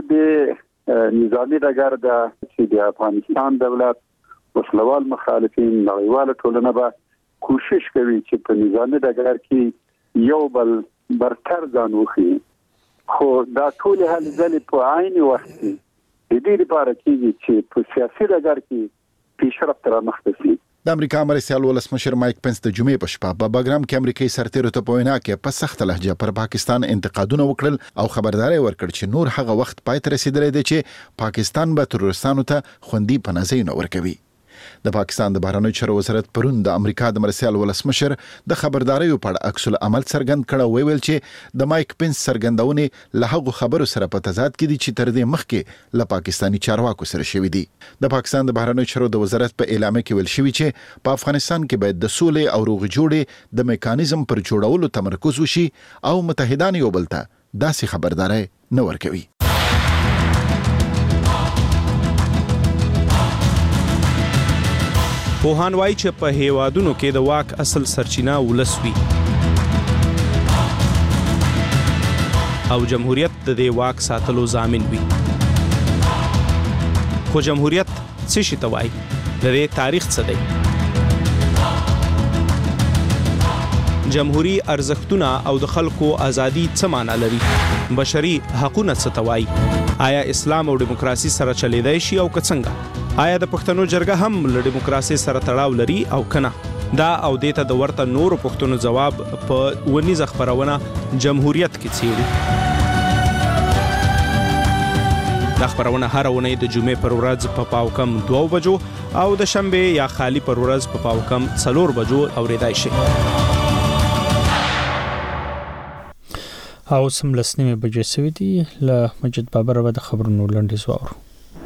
S14: د نظامي ډګر د چې د افغانستان دولت وسلوال مخالفین نړیواله ټولنه به کوشش کوي چې په نظامي ډګر کې یو بل برتر ځان وښيي. خو دا ټول هلې ځلې په عین وخت کې د دې لپاره کېږي چې په سیاسي ډګر کې پیشرفت رامخته شي.
S23: د امریکا مرستیال ولسمشر مایک پنس د جمعې په شپه په باګرام کې امریکایي سرتیرو ته په وینا کې په سخت لهجه پر پاکستان انتقادونه وکړل او خبرداري ورکړ چې نور هغه وخت پای ته رسیدلی دی چې پاکستان به ترورستانو ته خوندي پناهځایونه ورکوي. د پاکستان د بهرنیو چارو وزارت پرون د امریکا د مرستیال ولسمشر د خبرداريو په اړه عکس العمل څرګند کړه ویل چې د مایک پنس څرګندونه له هغو خبرو سره په تضاد کې دي چې تر دې مخکې له پاکستاني چارواکو سره شوې دي. د پاکستان د بهرنیو چارو د وزارت په اعلامیه کې ویل شوی چې په افغانستان کې باید د سولې او روغ جوړې د میکانیزم پر جوړولو تمرکز وشي او متحدان یو بل ته داسې خبرداري نه ورکوي.
S2: پوهان وایي چې په هیوادونو کې د واک اصل سرچینه ولس وي او جمهوریت د دې واک ساتلو ضامن وي. خو جمهوریت څه شي ته وایي؟ د دې تاریخ څه دی؟ جمهوری ارزښتونه او د خلکو ازادي څه معنی لري؟ بشري حقوقونه څه ته وایي؟ آیا اسلام او دیموکراسي سره چلیدای شي او که څنګه؟ آیا د پښتنو جرګه هم له دیموکراسي سره تړاو لري او کنه؟ دا او دیته د ورته نورو پښتنو جواب په ونیزه خبرونه جمهوریت کې څیړي. دا خبرونه هر اونۍ د جمعې پر ورځ په پاوکم 2 بجو او د شنبه یا خالی پر ورځ په پاوکم 4 بجو اوریدای شي.
S1: او سم لسنیمه بجې سوي دي. له مجید بابر و د خبرونو لنډیز واورو.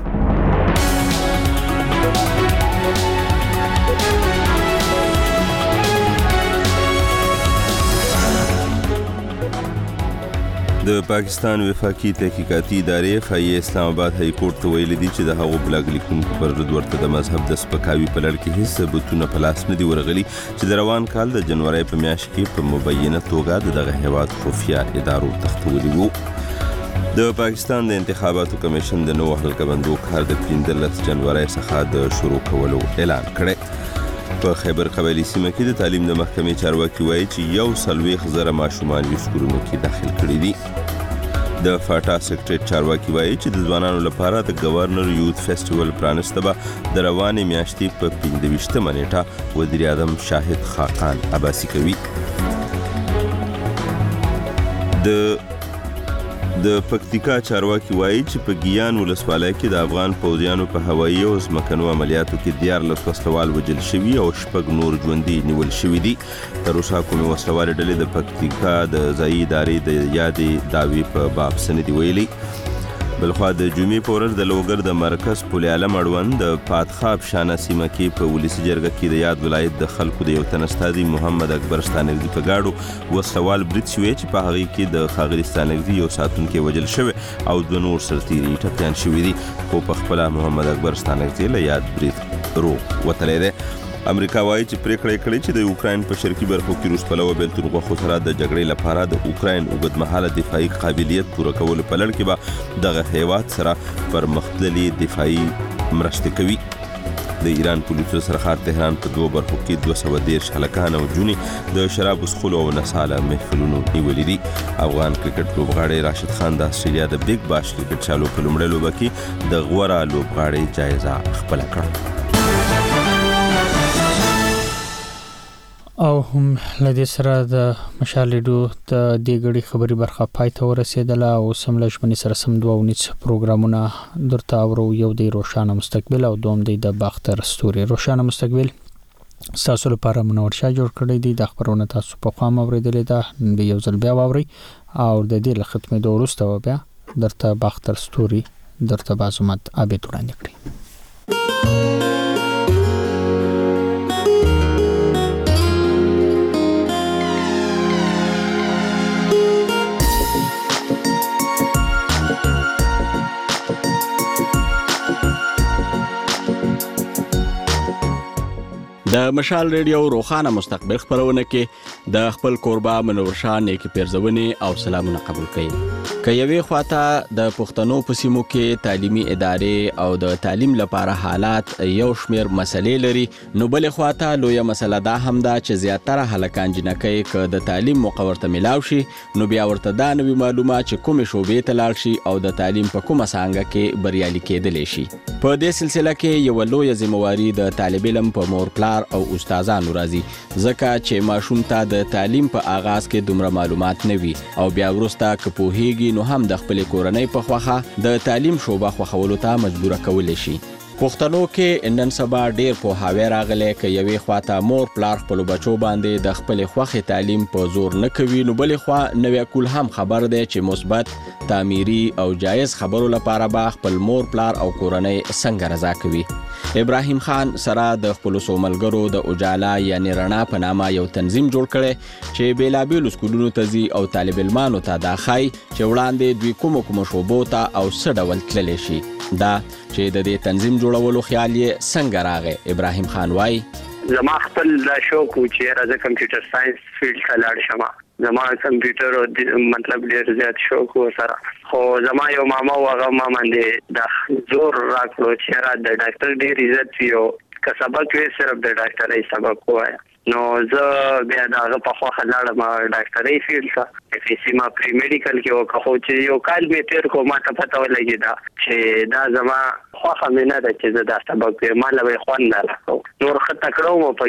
S3: د پاکستان وفاقي تحقیقاتي ادارې FIA اسلام آباد های کورټ ته ویلي دي چې د هغو بلاګ لیکونکو پر ضد ورته د مذهب د سپکاوي په لړ کې هیڅ ثبوتونه په لاس نه دي ورغلي چې د روان کال د جنوري په میاشت کې په مبینه توګه دغه هیواد خفیه ادارو تختولي وو. د پاکستان د انتخاباتو کمیشن د نوو حلقه بندو کار د 15 جنوري څخه د شروع کولو اعلان کړی. په خیبر قبایلی سیمه کې د تعلیم د محکمې چارواکي وایي چې 140,000 ماشومان یو سکولونو کې داخل کړي دي. د فاټا سیکریټریټ چارواکي وایي چې د ځوانانو لپاره د گورنر یوث فیسټیوال پرانسته به د روانې میاشتې په 15مه نیټه وزیر اعظم شاهد خاقان عباسي کوي. د پکتیکا چارواکي وایي چې په ګیان ولسوالۍ کې د افغان پوځیانو په هوایي او ځمکنو عملیاتو کې 14 وسلوال وژل شوي او 6 نور ژوندي نیول شوي دي. تر اوسه کومې وسلوالې ډلې د پکتیکا د ځایي ادارې د یادې دعوې په باب څه نه دي ویلي. بلخوا د جمعې په ورځ د لوګر د مرکز پل عالم اړوند د پاتخاب شانه سیمه کې په ولسي جرګه کې د یاد ولایت د خلکو د یو تن استازي محمد اکبر ستانکزي په ګاډو وسلوال برید شوی چې په هغې کې د ښاغلي ستانکزي یو ساتونکی وژل شوی او 2 نور سرتیري ټپیان شوي دي، خو په خپله محمد اکبر ستانکزي له یاد برید روغ وتلی دی. امریکا وایي چې پریکړه کړې چې د یوکراین په شرقي برخو کې روس پلوه بیلتون غوښو سره د جګړې لپاره د یوکراین اوږدمهاله دفاعي قابلیت پوره کولو په لړ کې به دغه هیواد سره پرمختللي دفاعي مرستې کوي. د ایران پولیسو سرحد تهران په 2 برخو کې 213 هلکان او جونې د شراب څښلو او نڅا محفلونو نیولي دي. افغان کرکټ لوبغاړی راشد خان د استرالیا د بیگ باش کرکټ چالو په لومړۍ لوبه کې د غوره لوبغاړي جایزه خپله کړه.
S1: او هم لدې سره د مشال ریډیو د دې غړي خبري برخه پای ته ورسېدله او سم لښمنې سره سم 2 پروګرامونه درته اورو. یو دی روشانه مستقبل او دوم دی د باختر ستوري. روشانه مستقبل تاسو لپاره منور شاه جوړ کړی دی. د خبرونه تاسو په خام اوریدلې ده، به یو ځل بیا واوري او د دې له ختمېدو وروسته بیا درته باختر ستوري درته معلومات ابد وړاندې کړي.
S5: د مشال ریډیو روخانه مستقبل خبرونه کې د خپل قربا منور شاه نیکی پیرزونې او سلامونه قبول کړي. که یوې خواته د پښتنو په سیمو کې تعلیمي ادارې او د تعلیم لپاره حالات یو شمیر مسلې لري، نو بل خواته لویه مسله دا هم ده چې زیاتره هلکان جنکۍ که د تعلیم موقع ورته ملاو شي نو بیا ورته دا نوي معلومات چې کومې شعبې ته لاړ شي او د تعلیم په کومه څانګه کې بریالي کېدلی شي. په دې سلسله کې یوه لویه ذمہواري د طالب علم په مور پلار او استادانو راځي، ځکه چې ماشوم ته د تعلیم په آغاز کې دومره معلومات نه وي او بیا وروسته که پوهیږي نو هم د خپلې کورنۍ په خوښه د تعلیم شعبه خوښولو ته مجبوره کولی شي. پښتنو کې نن سبا ډیر پوهاوی راغلی که یوې خواته مور پلار خپلو بچو باندې د خپلې خوښې تعلیم په زور نه کوي، نو بلې خوا نوی کول هم خبر دی چې مثبت تعمیري او جایز خبرو لپاره به خپل مور پلار او کورنۍ څنګه رضا کوي. ابراهیم خان سره د خپلو څو ملګرو د اجالا یعنی رڼا په نامه یو تنظیم جوړ کړی چې بیلابیلو سکولونو ته ځي او طالب علمانو ته دا ښایي چې وړاندې دوی کومو شعبو ته او څه ډول تللی شي. دا چې د دې تنظیم جوړولو خیال یې څنګه راغی، ابراهیم خان وایي
S7: زما خپل دا شوق و چې راځه کمپیوټر ساينس فیلډ ته لاړ شم. زما کمپیوټر مطلب ډیر زیات شوق و سره، خو زما یو ماما هغه ما باندې د زور راکړو چې را د ډاکټر ډیر عزت وي او که سبق وي صرف د ډاکټرۍ سبق وایه. نو زه بیا د هغه په خواښه لاړم ډاکټرۍ فیلډ ته، FSC ما پری میډیکل کې وکړه، خو چې یو کال مې تېر کړو ما ته پته ولګېده چې دا زما خوښه مې نه ده چې زه دا سبق ویم، ما له به یې خوند نه راکړو. نور ښه تکړه وم پکې،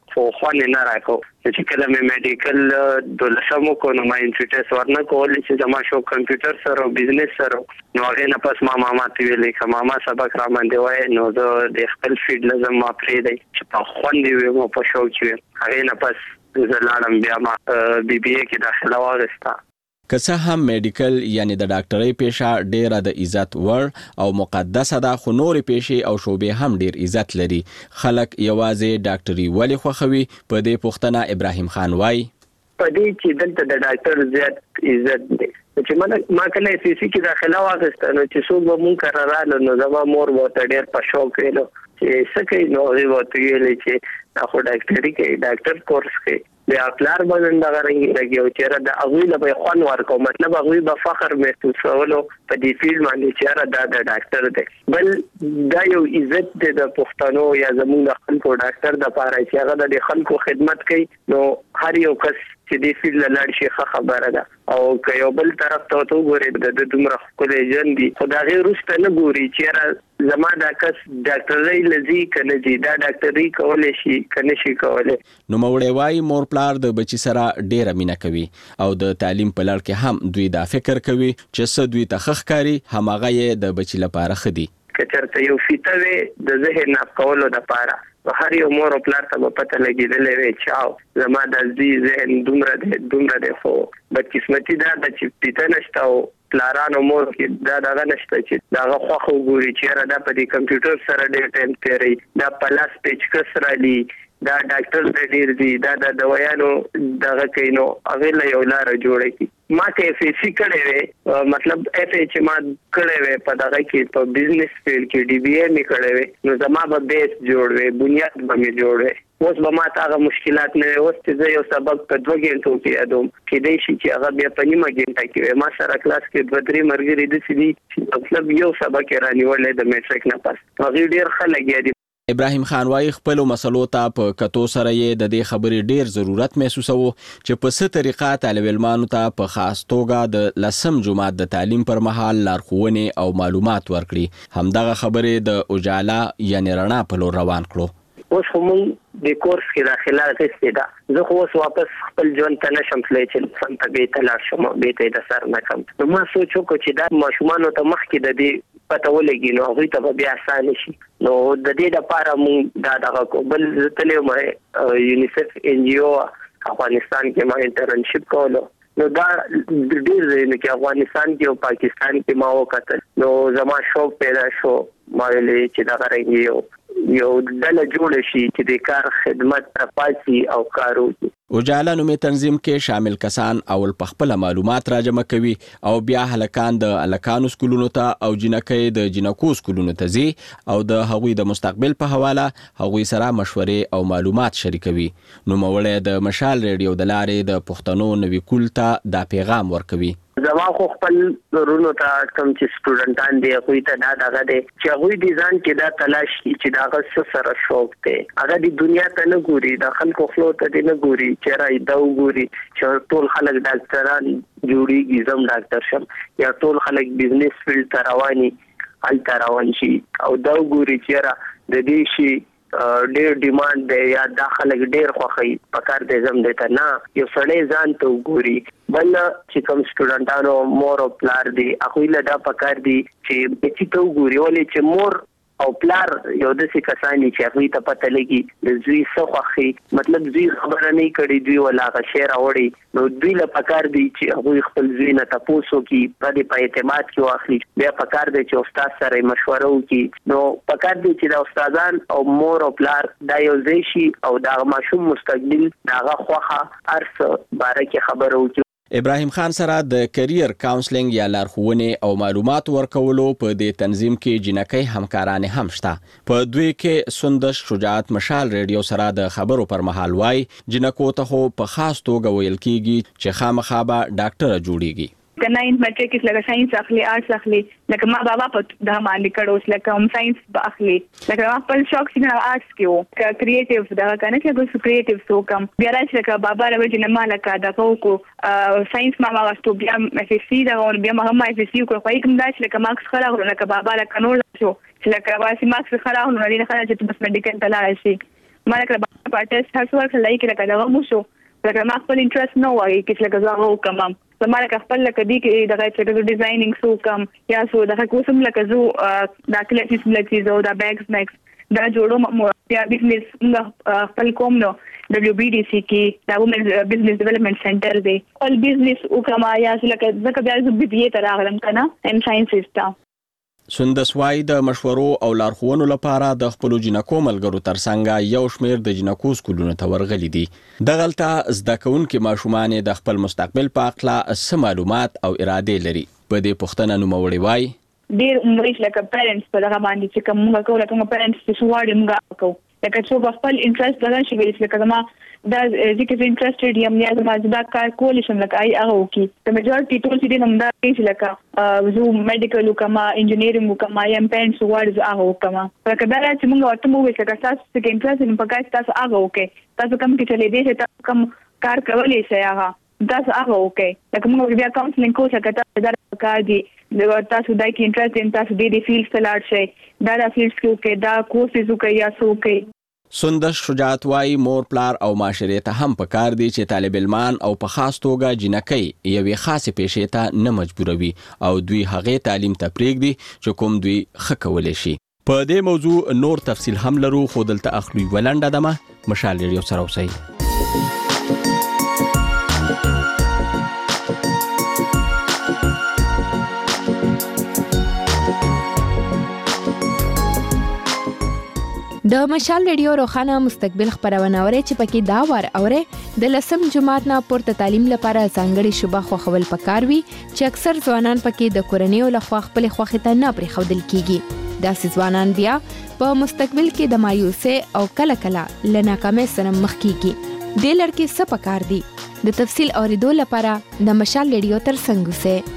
S7: خو خو نه راکو چې کله مې میډیکل د لسمو کو نو ما انټریټس ورنه کول چې زما شو کمپیوټر سره او بزنس سره نو هغه نه پس ما ته ویلې چې ما سبق را باندې وای نو د خپل فیلډ لازم ما پرې دی چې په خوندې وي مو په شو کې هغه نه پس زلاړم بیا ما بي بي اي کې داخله واغسته.
S5: که څه هم میډیکل یعنی د ډاکټرۍ پیشه ډیره د عزت وړ او مقدسه ده خو نورې پیشې او شوبې هم ډیر عزت لري. خلک یوازې ډاکټري ولې خوښوي؟ په دې پوښتنه ابراهیم خان وایي
S7: په دې چې دلته د ډاکټر زیات عزت دی چې ما کله سی سی کې داخله واغسته نو چې څوک به مونږ قرارانه نو زما مور وته ډیر په شوق ویلو چې سکه نو هغه وته ویلې چې اخو ډاکټري کې ډاکټر کورس کې بیا پلار باندې دا غرنګي راګیو چې دا اغوی له خوان ورکو مطلب اغوی به فخر محسوسولو په دې فیلډ باندې چې دا د ډاکټر دی بل دا یو عزت دی د پښتنو یا زموږ خلکو ډاکټر د پاره چې هغه د خلکو خدمت کوي نو هر یو کس چې دې فیلډ لاړ شي خبره ده او که یو بل طرف ته وګوري د دومره خپل جن دي خدای روسته نه ګوري چې زما دا کس ډاکټرۍ لذي کنه دي دا ډاکټرۍ کولای شي کنه شي کولای.
S5: نو مورې وای مور پلار د بچی سره ډیره مینه کوي او د تعلیم په لړ کې هم دوی دا فکر کوي چې څه دوی ته خخکاری هماغه یې د بچی لپاره خدي.
S7: کچرته یو فیته د ذهن ناپولو د پاره هر یو مور او پلار ته پته لګیدلې وي چې زما د ذهن دومره دی خو بدقسمتي دا چې پیته نشته او پلارانو مور کې دا دغه نشته چې داغه خو ګوري چې را د کمپیوټر سره ډېر ټایم تیری دا پلاس پیچ کسرالي دا ډاکټر ډیر دی دا د دوايانو دغه کینو هغه له یو لار جوړه کی ما کې اف سی کړې وې مطلب اف ایچ ما کړې وې په دغه کې په بزنس فیلډ کې ډي بی اي می کړې وې نو زما به بیس جوړ وې بنیاد به می جوړ وې اوس به ما ته مشکلات نه اوس چې یو سبق په 2 غنټو کې ادم کې دې شي چې هغه بیا په نیمه غنټه کې ما سره کلاس کې 2-3 مرګري دي چې مطلب یو سبق رانیولې د میټریک نه پس هغه ډیر خلک دي.
S5: ابراهیم خان وايي خپل مسلو ته په کتو سره یې د دې خبرې ډیر ضرورت محسوسو چې په څه طریقه طالب علمانو ته په خاص توګه د لسم جماعت د تعلیم پر مهال لارښوونې او معلومات ورکړي. همدغه خبرې د اجالا یعنی رڼا په لور روان کړو.
S7: اوس هم د کورس کې داخله غوښتي ده زه خو اوس واپس خپل ژوند ته نشم تللی چې سم ته به تلل شم به ته د سر نه کم نو ما سوچو چې دا ماشومان ته مخ کې د دې پته ولګي نو هغه ته بیا آسان شي نو د دې لپاره مونږ دا دغه کوبل تلې مې یونیسف ان جی او افغانستان کې ما انټرنشپ کولو نو دا ډیر نه کې افغانستان کې او پاکستان کې ما وکړل نو زما شوق پیدا شو ما ویلې چې دا غوړې یو ډله جوړ شي چې د کار خدمت تپاسي او کارو.
S5: اجالا نومي تنظیم کې شامل کسان اول په خپل معلومات راجمع کوي او بیا هلکان د الکانو سکولونو ته او جنکې د جنکو سکولونو ته ځي او د هغوی د مستقبل په حواله هغوی سره مشورې او معلومات شریکوي. نو مولې د مشال ریډیو د لارې د پښتنو نوي کول ته دا پیغام ورکوي.
S7: زما خو خپل ورونو ته کوم چې سټوډنټان دي خو ته دا دغه دي چې هغه دي ځان کې دا تلاش کی چې دا سره شوق دی هغه د دنیا ته نه ګوري د خلکو خلو ته نه ګوري چې راي دا وګوري چې ټول خلک ډاکټران جوړيږي زم ډاکټر شم یا ټول خلک بزنس فیلډ ته رواني ال روان شي او دا وګوري چې را د دې شي ډېر ډیماند دی یا داخله ډېر خوخی پکار دې زم دیتا نه یو سړی ځان ته وګوري بل چې کوم سټوډنټانو مور او پلار دی اخو له دا پکار دی چې چې ته وګوري ولې چې مور او پلار یو د څه کسانی چې هغه ته پته لګي د زوی څخخي مطلب زوی خبره نه کړي دوی ولا غشیر اوړي نو دوی له پکار دی چې هغه خپل زوی نه تاسو کې په دې په اعتماد کې واخلي بیا پکار دی چې استاد سره مشوره وکړي نو پکار دی چې د استادان او مور او پلار دا یو ځای شي او دا ماشوم مستقبل داغه خوخه ارس بارکه خبره وکړي.
S5: ابراهیم خان سره د کرییر کاونسلینګ یا لارښوونې او معلومات ورکولو په دې تنظیم کې جنکۍ همکارانې هم شته. په دوی کې سندش شجاعت مشال ریډیو سره د خبرو پر مهال وای جنکو ته خو په خاص توګه ویل کیږي چې خامخا به ډاکټر جوړیږي.
S9: کنه ان میټریک کې لکه ساينس اخلي آرټس اخلي لکه ما بابا په د باندې کړو لکه هم ساينس اخلي لکه ما خپل شوق څنګه آرټس کې وو کریټیو دا کنه چې کوم کریټیو سو کم بیا راځي لکه بابا راوځي نه ما لکه دا کو ساينس ما واستو بیا اف سي دا او بیا ما هم اف سي کو خو کوم دا چې لکه ماکس خلاص لکه بابا لکه نور شو چې لکه واسي ماکس خلاص نو نه خلاص چې بس میډیکل ته لاړ شي ما لکه په ټیسټ هر څور خلای کې لکه دا مو شو لکه ما خپل انټرست نه وایي چې لکه زه وکم زما لکه خپل لکه دی کې دغه چې ډیزاینینګ سو کم یا سو دغه کوم لکه زو دا کلیکټیس لکه زو دا بیگز نیکس دا جوړو یا بزنس خپل کوم نو WBDC کې دا وومن بزنس ډیولپمنٹ سنټر دی ول بزنس وکما یا لکه ځکه بیا زه BBA ته راغلم کنه ان ساينسز ته
S5: سندسوای د مشورو او لارښوونو لپاره د خپل جنکو ملګرو ترڅنګ یو شمیر د جنکو سکولونو ته ورغلي دي دغلته زده کوونکي ماشومان د خپل مستقبل په اړه څه معلومات او اراده لري په دې پوښتنه نوموړی وای
S9: ډیر عمرې لکه پیرنټس په دغه باندې چې کومه کوله کومه پیرنټس چې سوال موږ کوو لکه څو خپل انټرست درن شي ویل لکه ما دا ځکه انټرستډ یم یا ما دا کار کول شم لکه آی هغه کی د میجورټي ټول چې نن دا چې لکه زو میډیکل وکما انجینیرینګ وکما یم پینټس وارز هغه وکما لکه دا چې موږ ورته مو ویل لکه تاسو چې انټرست نه پکای تاسو هغه وکي تاسو کوم کې چلے دي چې کوم کار کولای شي هغه تاسو هغه وکي لکه موږ بیا کاونسلینګ کوو چې تاسو کار دي تاسو دای کې انټرست ان تاسو دې فیلډ ته لاړ شئ دا فیلډز کې کې دا کورسز وکي یا سو کوي
S5: سندش شجاعت وای مور پلار او معاشره ته هم پکار دي چې طالب علمان او په خاص توګه جنکۍ یوې خاصه پیښې ته نه مجبوروي او دوی هغه تعلیم ته پریږدي چې کوم دوی خکولې شي په دې موضوع نور تفصیل هم لرو خو دلته اخلي ولنډه دمه مشال ریډیو سره اوسئ
S10: د مشال ریډیو روخانه مستقبل خبرونه اوري چې پکې دا وار اوري د لسم جماعت نه پورته تعلیم لپاره ځانګړي شوبه خوښول پکار وي چې اکثر ځوانان پکې د کورنۍ او لخوا خپل خوښه ته نه پرې خودل کیږي دا ځوانان بیا په مستقبل کې د مایوسه او کله کله لناکامه سره مخ کیږي د لړکې څه پکار دي د تفصیل اوریدو لپاره د مشال ریډیو تر څنګ اوسئ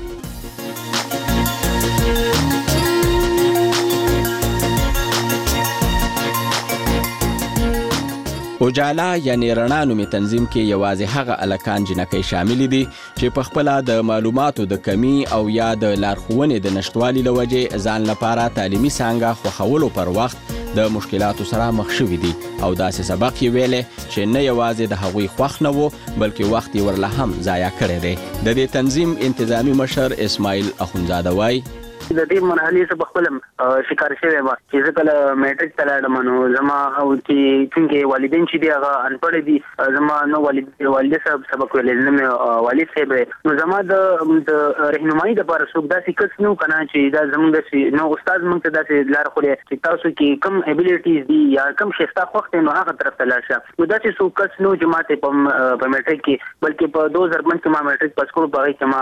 S5: اجالا یعنی رڼا نومي تنظیم کې یوازې هغه الکان جنکۍ شامل دي چې په خپل د معلوماتو د کمی او یا د لارښوونې د نشټوالي لوجه ځان لپاره تعلیمي څنګه خوښولو پر وخت د مشکلاتو سره مخ شوي دي او داسې سبق یې ویلې چې نه یوازې د هغوی خوښ نه وو بلکې وخت یې ورله هم ضایع کړی دی د دې تنظیم انتظامی مشر اسماعیل اخونزاده وای
S11: د دې مرحلې څخه خپل شکار شوی و چې ځکه میټریک تلاړم نو زما او چې څنګه والدین چې دی هغه انپړ دي زما نو والد صاحب سبق ویل نه والد صاحب نو زما د رهنمایي لپاره څوک داسې کس نو کنه چې دا زموږ نو استاد موږ ته داسې لار خو چې تاسو کې کم ابیلیټیز دي یا کم شستا وخت نو هغه طرف ته لاړ شه نو داسې څوک کس نو جماعت په میټریک کې بلکې په 2005 کې ما میټریک پاس کړو په هغه کې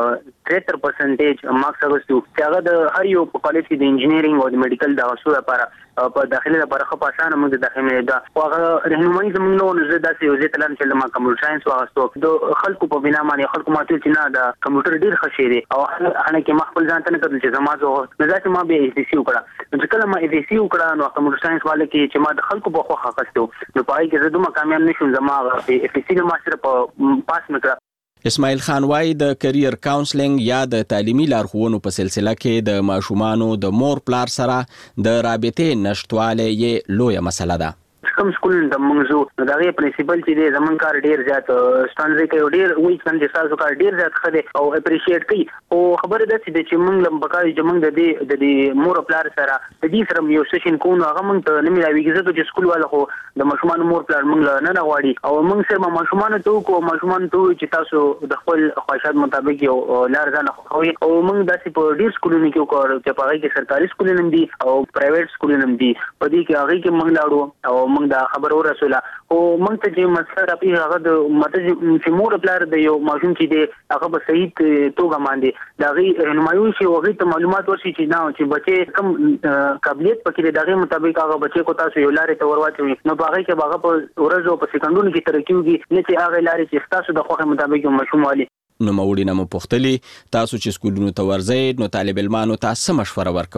S11: ما 73% مارکس اغوستو هغه د هر یو په کالج کې د انجینیرینګ او د میډیکل د اصول لپاره په داخلي لپاره خو پاسانه موږ د داخلي دا هغه رهنمایي زموږ نو زه داسې یو ځای تلم چې ما کمپیوټر ساينس واغستو د خلکو په بنا باندې خلکو ماته چې نه د کمپیوټر ډیر ښه شي دی او انا کې ما خپل ځان ته نه کړل چې زما زه ځکه ما به ایس سی وکړه چې کله ما ایس سی وکړه نو کمپیوټر ساينس والے کې چې ما د خلکو په خوخه خستو نو پای کې زه دومره کامیاب نشم زما ایس سی د ماستر په پاس مکړه
S5: اسماعیل خان وای د کرییر کاونسلینګ یا د تعلیمي لارښوونو په سلسله کې د ماشومانو د مور پلار سره د رابطې نشټواله یې لویه مسله ده
S11: کوم سکول د منځو دا غي پرنسپل چې د زمون کار ډیر زیات ستانځي کوي ډیر وایي چې تاسو کار ډیر زیات خده او اپریشیټ کوي او خبره ده چې موږ لم بقای چې موږ د دې مور پلار سره د دې سره یو سیشن کوو هغه موږ ته نه ملاويږي چې سکول والا خو د ماشومان مور پلار موږ نه غواړي او موږ سره ماشومان ته کو ماشومان ته چې تاسو د خپل خواهشات مطابق یو لار ځان خوي او موږ داسې په ډیر سکولونو کې کوو چې په هغه کې سرکاري سکولونه دي او پرایویټ سکولونه دي په دې کې هغه کې موږ لاړو او موږ دا خبر ورسوله او موږ ته چې مسله په هغه د مته چې مور پلار د یو ماشوم چې دی هغه په صحیح توګه باندې دا غي رهنمایي شي او غي ته معلومات ورشي چې نه چې بچي کم قابلیت پکې دغه مطابق هغه بچي کو تاسو یو لارې ته ورواچوي نو هغه کې هغه په ورځو په سکندونو کې ترکیږي نه چې هغه لارې چې تاسو د خوخه مطابق ماشوم والی
S5: نو موري نه مو پختلی تاسو چې سکولونو ته ورځئ نو طالب علمانو ته څه مشوره ورکوي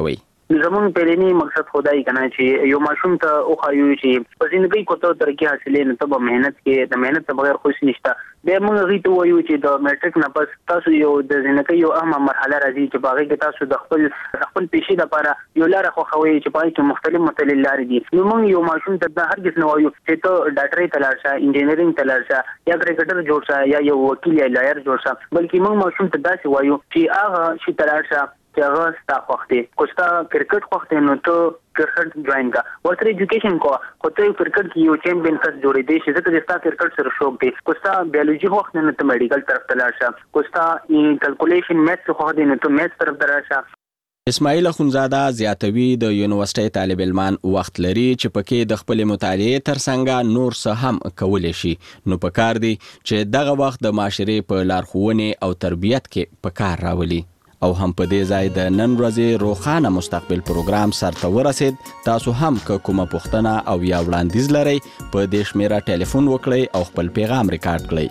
S11: زمون پرېنی مقصد خدای کنه چې یو ماشوم ته او خایو چې په ژوندۍ کوته ترقی حاصلې نه ته مهنت کې د مهنت بغیر خوش نشته به موږ غي ته وایو چې د میټریک نه پس تاسو یو د ژوندۍ یو اهمه مرحله راځي چې باغې کې تاسو د خپل پیشي لپاره یو لار خو خوي چې پای کې مختلف لارې دي. نو موږ یو ماشوم ته د هرګز نه وایو چې ته ډاکټري ته لاړ شه، انجینرینګ ته لاړ شه، یا کرکټر جوړ شه، یا یو وکیل یا لایر جوړ شه، بلکې موږ ماشوم ته داسې وایو چې هغه شي ته لاړ شه چې هغه ستا خوښ دی. کو ستا کرکټ خوښ دی نو ته کرکټ جوائن کا، ورته ایجوکیشن کو خو ته کرکټ کې یو چیمپیون کس جوړې دی چې ځکه ستا کرکټ سره شوق دی. کو ستا بیولوژي خوښ نه ته میډیکل طرف ته لاړ شه، کو ستا کیلکولیشن میث خوښ دی نو ته میث طرف ته لاړ شه.
S5: اسماعیل اخونزاده زیاتوي د یونیورسيټي طالب علمان وخت لري چې پکې د خپل مطالعې ترڅنګ نور څه هم کولای شي. نو پکار دی چې دغه وخت د معاشري په لارښوونې او تربیت کې پکار راولي. او هم په دې ځای د نن ورځې روخانه مستقبل پروګرام سرته ورسید. تاسو هم که کومه پوښتنه او یا وړاندیز لرئ په دې شمیره ټلیفون وکړئ او خپل پیغام ریکارډ کړئ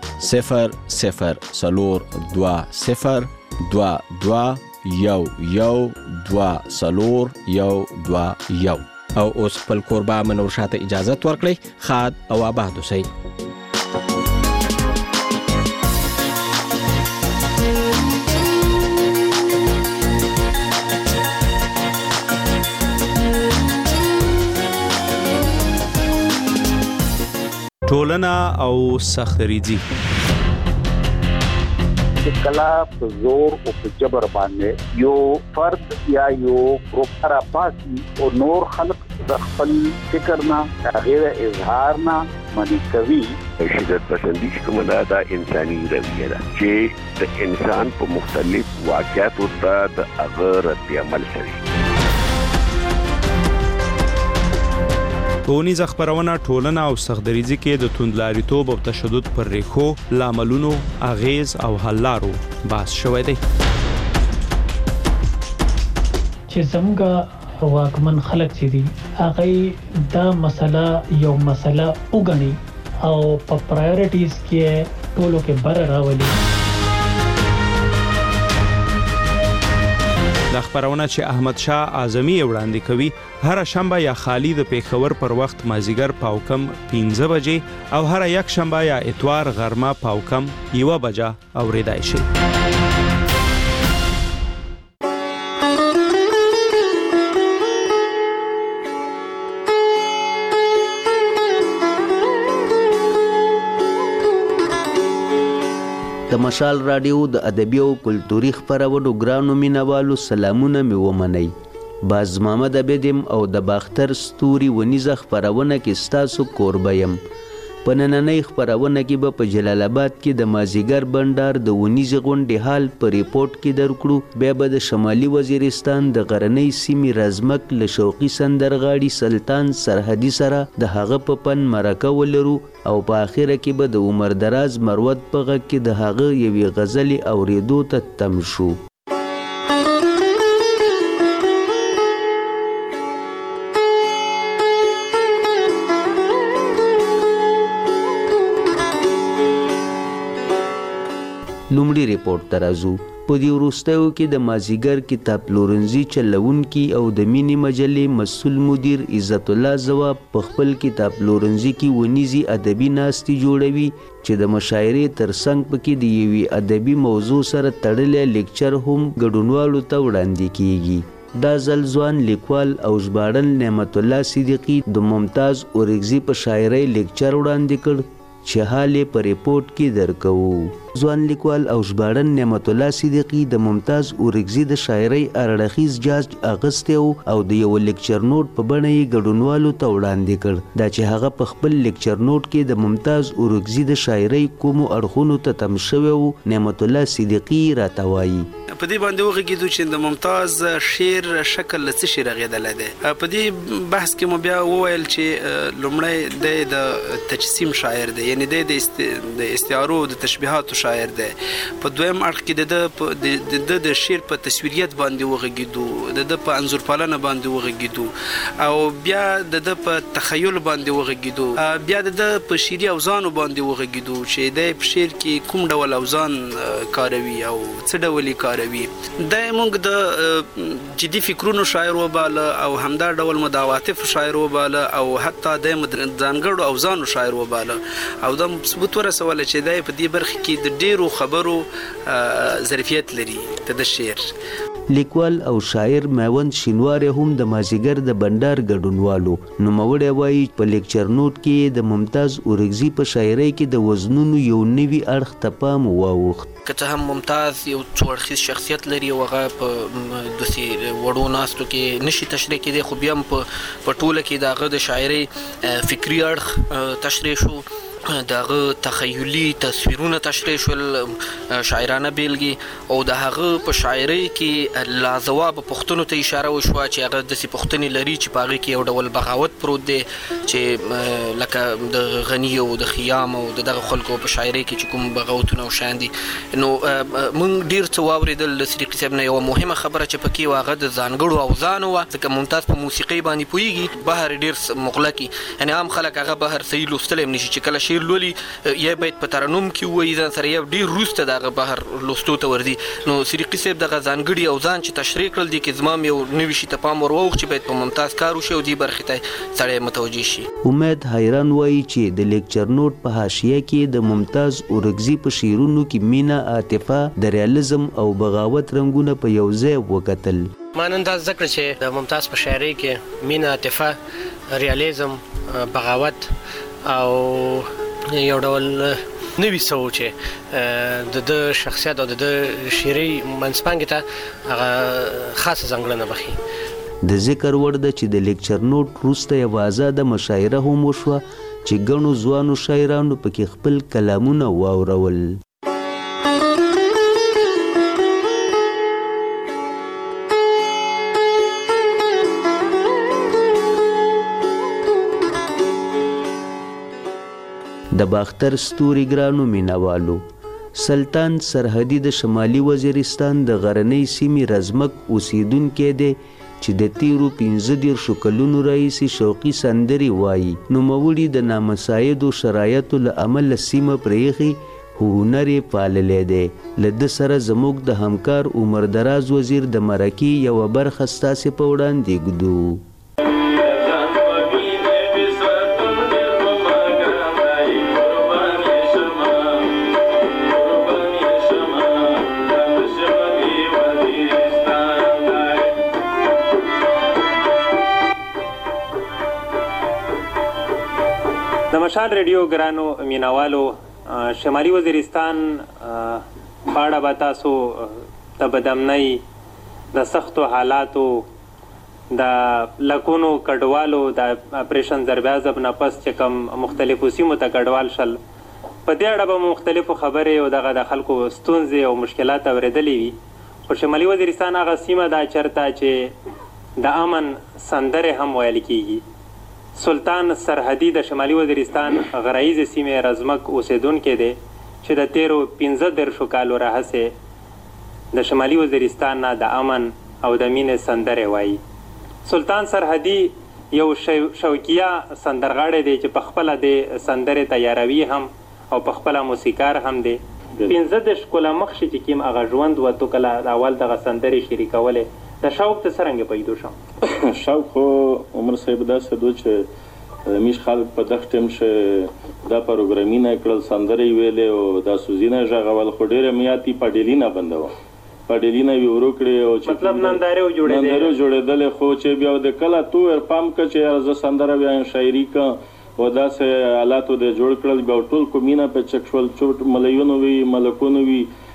S5: 0004222 او اوس خپل کوربه منور شاته اجازه ورکړئ. خاد او آباد اوسئ.
S2: ټولنه او سختریزي
S14: کلا په زور او په جبر باندې یو فرد یا یو ګروپ را پاسي او نور خلق د خپل فکر نه غیر اظهار نه منی کوي.
S8: شدت پسندي کومه دا انساني رویه ده چې د انسان په مختلف واقعاتو ته د هغه رد عمل کوي.
S2: ټولنیز خبرونه ټولنه او سختدریزي کې د توندلاریتوب او تشدد پر ریښو، لاملونو، اغیز او حل لارو بحث شوی دی.
S12: چې زموږ واکمن خلک چې دي هغه دا مسله یو مسله وګڼي او په پرایورټیز کې ټولو کې بر راولي.
S2: د خبرونه چې احمد شاه اعظمي وړاندې کوي هر شنبه یا خالی د پیښور پر وخت مازیګر پاوکم 15 بجې او هر یک شنبه یا اتوار غرمه پاوکم 1 بجه اوریدای شي.
S13: د مشال رادیو د ادبي او کلتوري خبرونو ګرانو مینوالو سلامونه مې ومنئ. باز محمد عبدم او د باختر ستوري ونیزه خبرونه کې ستاسو کوربه یم. په نننۍ خبرونه کې به په جلال آباد کې د مازیګر بندر د ونیزه غونډې حال په ریپورت کې درکړو. بیا به د شمالي وزیرستان د غرنۍ سیمې رزمک له شوقي سندرغاړي سلطان سرحدي سره د هغه په پن مرکه ولرو او په اخره کې به د عمر دراز مروت په غږ کې د هغه یوې غزلې اوریدو ته تم شو. لومړی ریپورت ته راځو. په دې وروستیو کې د مازیګر کتاب پلورنځي چلونکي او د مینې مجلې مسؤل مدیر عزت الله ځواب په خپل کتاب پلورنځي کې ونیزي ادبي ناستې جوړوي چې د مشاعرې ترڅنګ پکې د یوې ادبي موضوع سره تړلی لیکچر هم ګډونوالو ته وړاندې کیږي. دا ځل ځوان لیکوال او ژباړن نعمت الله صدیقي د ممتاز اورګزي په شاعرۍ لیکچر وړاندې کړ چې حال په ریپورت کې درکوو. ځوان لیکوال او ژباړن نعمت الله صدیقي د ممتاز اورګزي د شاعرۍ اړخیز جاج اغستی او د یو لیکچر نوٹ په بڼه یې ګډونوالو ته وړاندې کړ. دا چې هغه په خپل لیکچر نوٹ کې د ممتاز اورګزي د شاعرۍ کومو اړخونو ته تم شوی و نعمت الله صدیقي راته وایي.
S24: په دې باندې وغږیدو چې د ممتاز شعر شکل له څه شي رغېدلی دی. په دې بحث کې مو بیا وویل چې لومړی د تجسیم شاعر دی، یعنی د استعارو د تشبیهاتو شاعر دی. په دویم اړخ کې د شعر په تصویریت باندې وغږیدو، د په انځور پالنه باندې وغږیدو، او بیا د په تخیل باندې وغږیدو، بیا د په شعري اوزانو باندې وغږیدو چې د په شعر کې کوم ډول اوزان کاروي او څه ډول کاروي. د موږ د جدي فکرونو شاعر وباله او همدا ډول مداواتف شاعر وباله او حتی د ځانګړو اوزانو شاعر وباله، او دا ثبوت ورسوله چې د په دې برخه کې د ډیرو خبرو ظرفیت لري د شعر.
S13: لیکوال او شاعر میوند شینواری هم د مازیګر د بندر ګډونوالو نوموړی وایي په لیکچر نوٹ کې د ممتاز اورکزي په شاعرۍ کې د وزنونو یو نوي اړخ ته پام واوښت.
S4: که څه هم ممتاز یو څوړخیز شخصیت لري او هغه په داسې وړو ناستو کې نشي تشریح کېدی، خو بیا هم په ټوله کې د هغه د شاعرۍ فکري اړخ تشریح شو، دغه تخیلي تصویرونه تشریح شول، شاعرانه بیلګې، او د هغه په شاعرۍ کې لاځواب پوښتنو ته اشاره وشوه چې هغه داسې پوښتنې لري چې په هغې کې یو ډول بغاوت پروت دی چې لکه د غني او د خیام او دغه خلکو په شاعرۍ کې چې کوم بغاوتونه او شیان دي. نو موږ ډېر څه واورېدل د صدیقي صاحب نه. یوه مهمه خبره چې پکې وه هغه د ځانګړو اوزانو وه، ځکه ممتاز په موسیقۍ باندې پوهېږي، بهر ډېر مغلق وي، یعنې عام خلک هغه بهر صحیح لوستلی هم نشي چې کله شعر لولي یا باید په ترنم کې ووایي ځان سره، یا ډېر وروسته د هغه بهر لوستو ته ورځي. نو صدیقي صاحب دغه ځانګړي اوزان چې تشریح کړل دي کې زما یو نوي شي ته پام ور واوښت چې باید په ممتاز کار وشي او دې برخې ته سړی متوجه شي.
S13: امید حیران وایي چې د لیکچر نوٹ په حاشیه کې د ممتاز اورکزي په شعرونو کې مینه، عاطفه، د ریالزم او بغاوت رنګونه په یو ځای وکتل.
S15: ما نن دا زده کړه چې د ممتاز په شاعرۍ کې مینه، عاطفه، ریالزم، بغاوت او یو ډول نوي څه چې د شخصیت او د شعري منځپانګې ته هغه خاصه ځانګړنه بخي.
S13: د ذکر وړ ده چې د لیکچر نوٹ وروسته یوه ازاده مشاعره هم وشوه چې ګڼو ځوانو شاعرانو پکې خپل کلامونه واورول. د باختر ستوري ګرانو مینوالو، سلطان سرحدي د شمالي وزیرستان د غرنۍ سیمې رزمک اوسیدونکی دی چې د تیرو 15 کلونو راهیسې شوقي سندرې وایي. نوموړي د نامساعدو شرایطو له امله سیمه پرېښې، خو هنر یې پاللی دی. له ده سره زموږ د همکار عمردراز وزیر د مرکې یوه برخه ستاسې په وړاندې ږدو.
S16: د مشال ریډیو ګرانو مینوالو، شمالي وزیرستان په اړه به تاسو د بدامنۍ، د سختو حالاتو، د لکونو کډوالو د اپریشن ضربعضب نه پس چې کوم مختلفو سیمو ته کډوال شل، په دې اړه به مختلفو خبرې او دغه د خلکو ستونزې او مشکلات اورېدلې وي. خو شمالي وزیرستان هغه سیمه ده چېرته چې د امن سندرې هم ویل کېږي. سلطان سرحدي د شمالي وزیرستان غرایزې سیمې رزمک اوسیدونکی دی چې د تیرو 15 کالو راهیسې د شمالي وزیرستان نه د امن او د مینې سندرې وایي. سلطان سرحدي یو شوقیه سندرغاړی دی چې په خپله د سندرې تیاروي هم او په خپله موسیقار هم دی. 15 کاله مخکې چې کوم هغه ژوند و تو کله د اول دغه سندرې شریکولې، د شوق ته څرنګه پیدا شو؟
S17: شوق خو عمر صاحب داسې دو چې میش خلک په دغه ټیم چې دا پروګرامینه کړل، سندرې ویلې او دا سوزینه غږول، خو ډېره میاتي پډیلینا بندوه پډیلینا وی ورو کړې او چې
S16: مطلب نندارې
S17: جوړېدلې، خو چې بیا د کله تو پام که چې زه سندره وایم شاعري که او داسې حالاتو د جوړ کړل، بیا ټول کومینه په چک شول، چوټ ملیونو وي، ملکونو وي،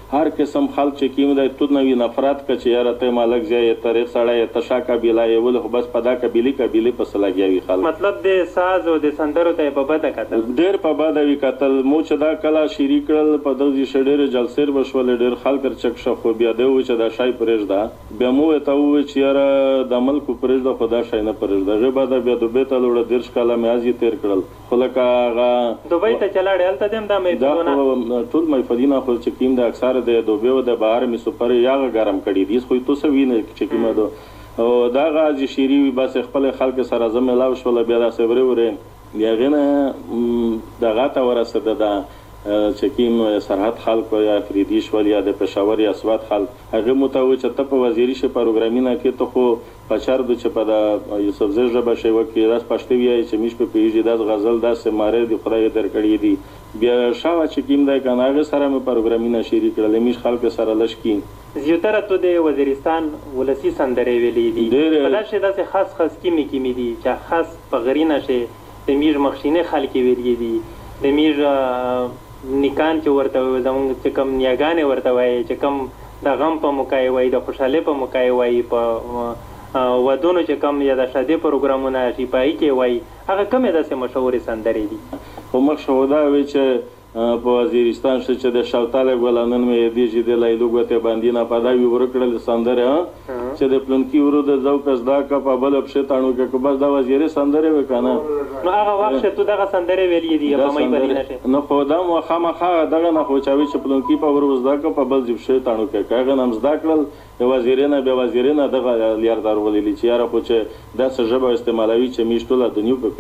S17: هر قسم خلک چې کیم د تو نوی نفرت ک چې یاره ته مالک ځای ترې سړی تشا قبیله یې ول خو بس په دا قبیله پس لګیاوي خلک
S16: مطلب د ساز او د سندرو ته په بده کتل
S17: ډېر په بده وی کتل مو چې دا کلا شریک کړل په دغه شډېر جلسیر بشول ډېر خلک چک شو خو بیا دی چې دا شای پرېږده بیا مو ته و چې یاره د ملک پرېږده خدا شای نه پرېږده غه بعد بیا دوبه ته لوړ درش کاله میازي تیر کړل خلک هغه
S16: دوبه ته چلاړ الته دم د
S17: مې ټول محفلینه خو چې کیم د اکثر د دوبه او د بهر می سپر یاغه ګرم کړي دي خو تو سوینه چې کیمه دو او دا غاز شيري بس خپل خلک سره زمه لاو شول بیا د صبر ورې یاغنه دغه تا ورسره د چې کیم سرحد خلک یا فریدی شول یا د پېښور یا سواد خلک هغه متوي چې ته په وزیري شه پروګرامینه کې ته خو پچار د چې په د یوسف زر ژبه شی وکي راس پښتو وی چې مش په پیږي د غزل داسې ماره دی خدای درکړي دي بیا شاوه چې کیم دای کنه هغه سره مې پروګرامینه شریک کړل مش خلک سره لشکي
S16: زیاتره ته د وزیرستان ولسی سندره ویلې دي په داسې داسې خاص کیمی دي چې خاص په غرینه شي د میر مخشینه خلک ویلې دي د میر نیکان چې ورته زموږ چې کم نیاګانې ورته وایي چې کم د غم په موقع وایي د خوشحالۍ په موقع وایي په ودونو چې کم یا د شادي پروګرامونه شپایي کې وایي هغه کمې داسې مشهورې سندرې دي
S17: خو مخ شو دا وی چې په وزیرستان چې د شاوتاله ګلانن مې دی چې د لایلو غته باندې نه پدا وی ورکړل سندره چې د پلنکی ورو د ذوق از دا کا په بل په شتانو کې بس دا وزیرې سندره وکنه
S16: نو هغه وخت ته دغه سندره ویلې دي په مې بدینه شه
S17: نو خو دا مخامخه دغه نه خو چاوي چې پلنکی په ورو زدا کا په بل ځب شتانو کې کاغه نم زدا کړل د وزیرینه به وزیرینه دغه لیار دار ولې چې یاره خو چې دا څه ژبه استعمالوي چې میشتوله د نیو په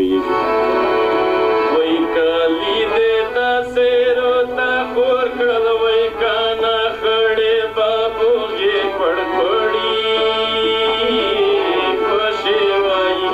S17: پیږي وای کلی دې تاسو تا کور کړل وای کانا خړې بابو یې پړ پړی خوشي وای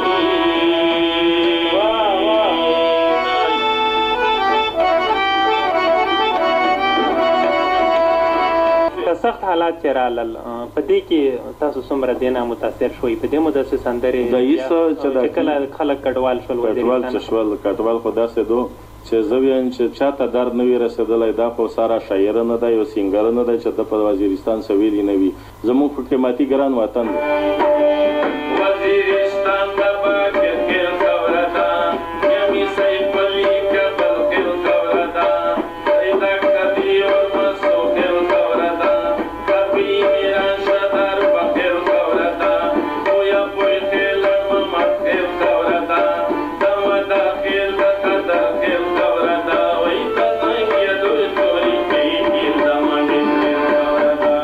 S16: سخت حالات چې رالل په دې کې تاسو څومره دینه متاثر شوي په دې مده سندره
S17: د ایسو چې
S16: کله خلک کډوال
S17: شول کډوال خو داسې دو چې زوین چې چاته درد نوی رسیدلای دا خو سارا شاعر نه دی او سنگر نه دی چې د وزیرستان سویلی نه وي زموږ حکومتي ګران وطن دی وزیرستان د باکر کې ثورتا یمي سې پلی کبل کې ثورتا ایدا کدی او مسو کې ثورتا کبي میرا شدر بخیر ثورتا او یا پوی خل مما کې ثورتا دم داخل قدر کې ثورتا وای ته کې دوی کوي کې زمانه ثورتا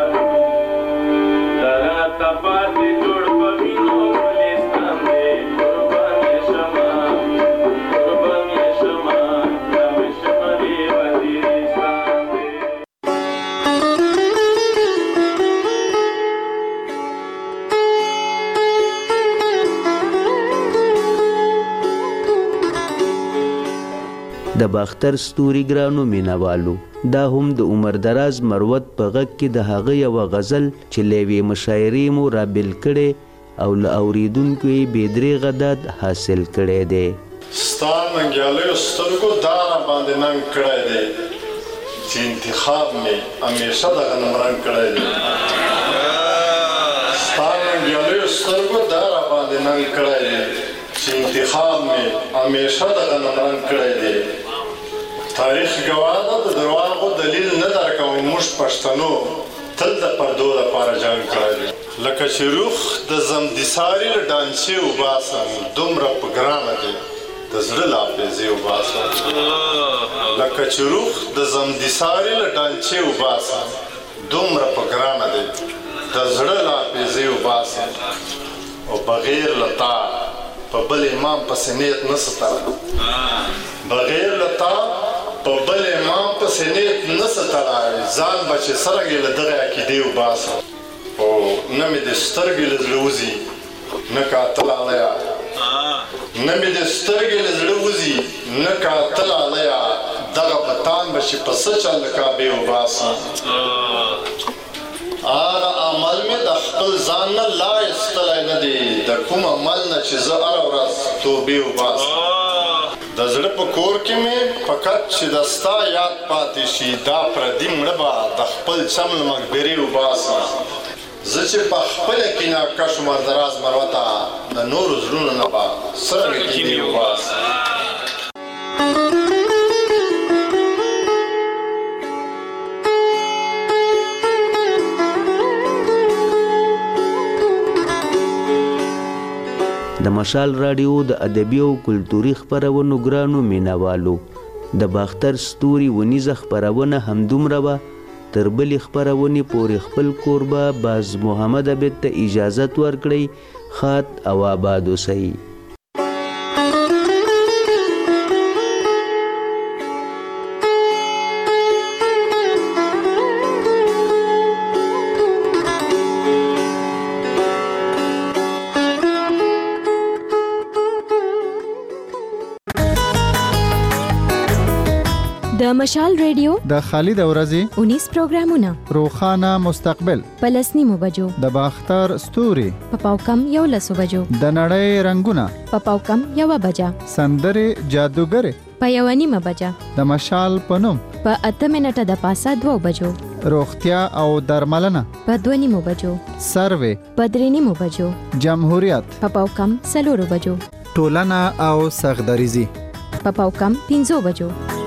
S17: درا تپاتې جوړ پوینو ولستان دې قربان شما نام شمري وزیرستان
S13: د باختر ستوري ګرانو مینوالو دا هم د عمر دراز مروت په غږ کې د هغه یو غزل چې لوي مشاعري مو را بل کړي او له اوریدونکو یې بېدرېغه داد حاصل کړی دی
S18: ستا ننګیالیو سترګو داره باندې ننګ کړی دی چې انتخاب مې همیشه دغه نمرنګ کړی دی ستا ننګیالیو سترګو داره باندې ننګ کړی دی چې انتخاب مې همیشه دغه نمرنګ کړی دی تاریخ گواه ده د درواغو دلیل نه درکوم موږ پښتنو تل د پردو لپاره جنګ کړی دی لکه چې روح د زمدساري له ډانچې وباسم دومره په ګرانه دی د زړه له حافظې وباسم لکه چې روح د زمدساري له ډانچې وباسم دومره په ګرانه دی د زړه له حافظې وباسم او بغیر له تا په بل امام پسې نیت نه ستړی بغیر له تا په بل امام پسې نیت نه ستړی ځان به چې څرنګې له دغې عقیدې وباسم او نه مې د سترګې له زړه وځي نه کاتل علیا نه مې د سترګې له زړه وځي نه کاتل علیا دغه بتان به چې په څه چل له کعبې وباسم هغه عمل مې د خپل ځان نه لا ایستلی نه دی د کوم عمل نه چې زه هره ورځ توبې وباسم د زړه په کور کې مې فقط چې د ستا یاد پاتې شي دا پردي مړه به د خپل چم له مقبرې وباسم زه چې په خپله کینه کش مردراز مروته د نورو زړونو نه به څرنګه کینې وباسم.
S13: د مشال رادیو د ادبي او کلتوري خبرونو ګرانو مینوالو د باختر ستوري ونیزه خبرونه همدومره وه تر بلې خبرونې پورې خپل کوربه باز محمد عبید ته اجازت ورکړئ. ښاد او آباد اوسئ.
S10: د مشال ریډیو
S6: د خالد ورځي 19
S10: پروګرامونه
S6: روخانه مستقبل
S10: پلسنیمو بجو
S6: د باختر ستوري
S10: پاوکم یو لسو بجو
S6: د نړۍ رنگونه
S10: پاوکم یو بجا
S6: سندره جادوګر
S10: په یو نیمه بجا
S6: د مشال پنوم
S10: په 8 منټه د پاسه 2 بجو
S6: روغتیا او درملنه
S10: په 2 نیمو بجو
S6: سروې
S10: په 3 نیمو بجو
S6: جمهوریت
S10: په پاوکم 4 بجو
S6: ټولنه او سغدریزي
S10: په پاوکم 5 بجو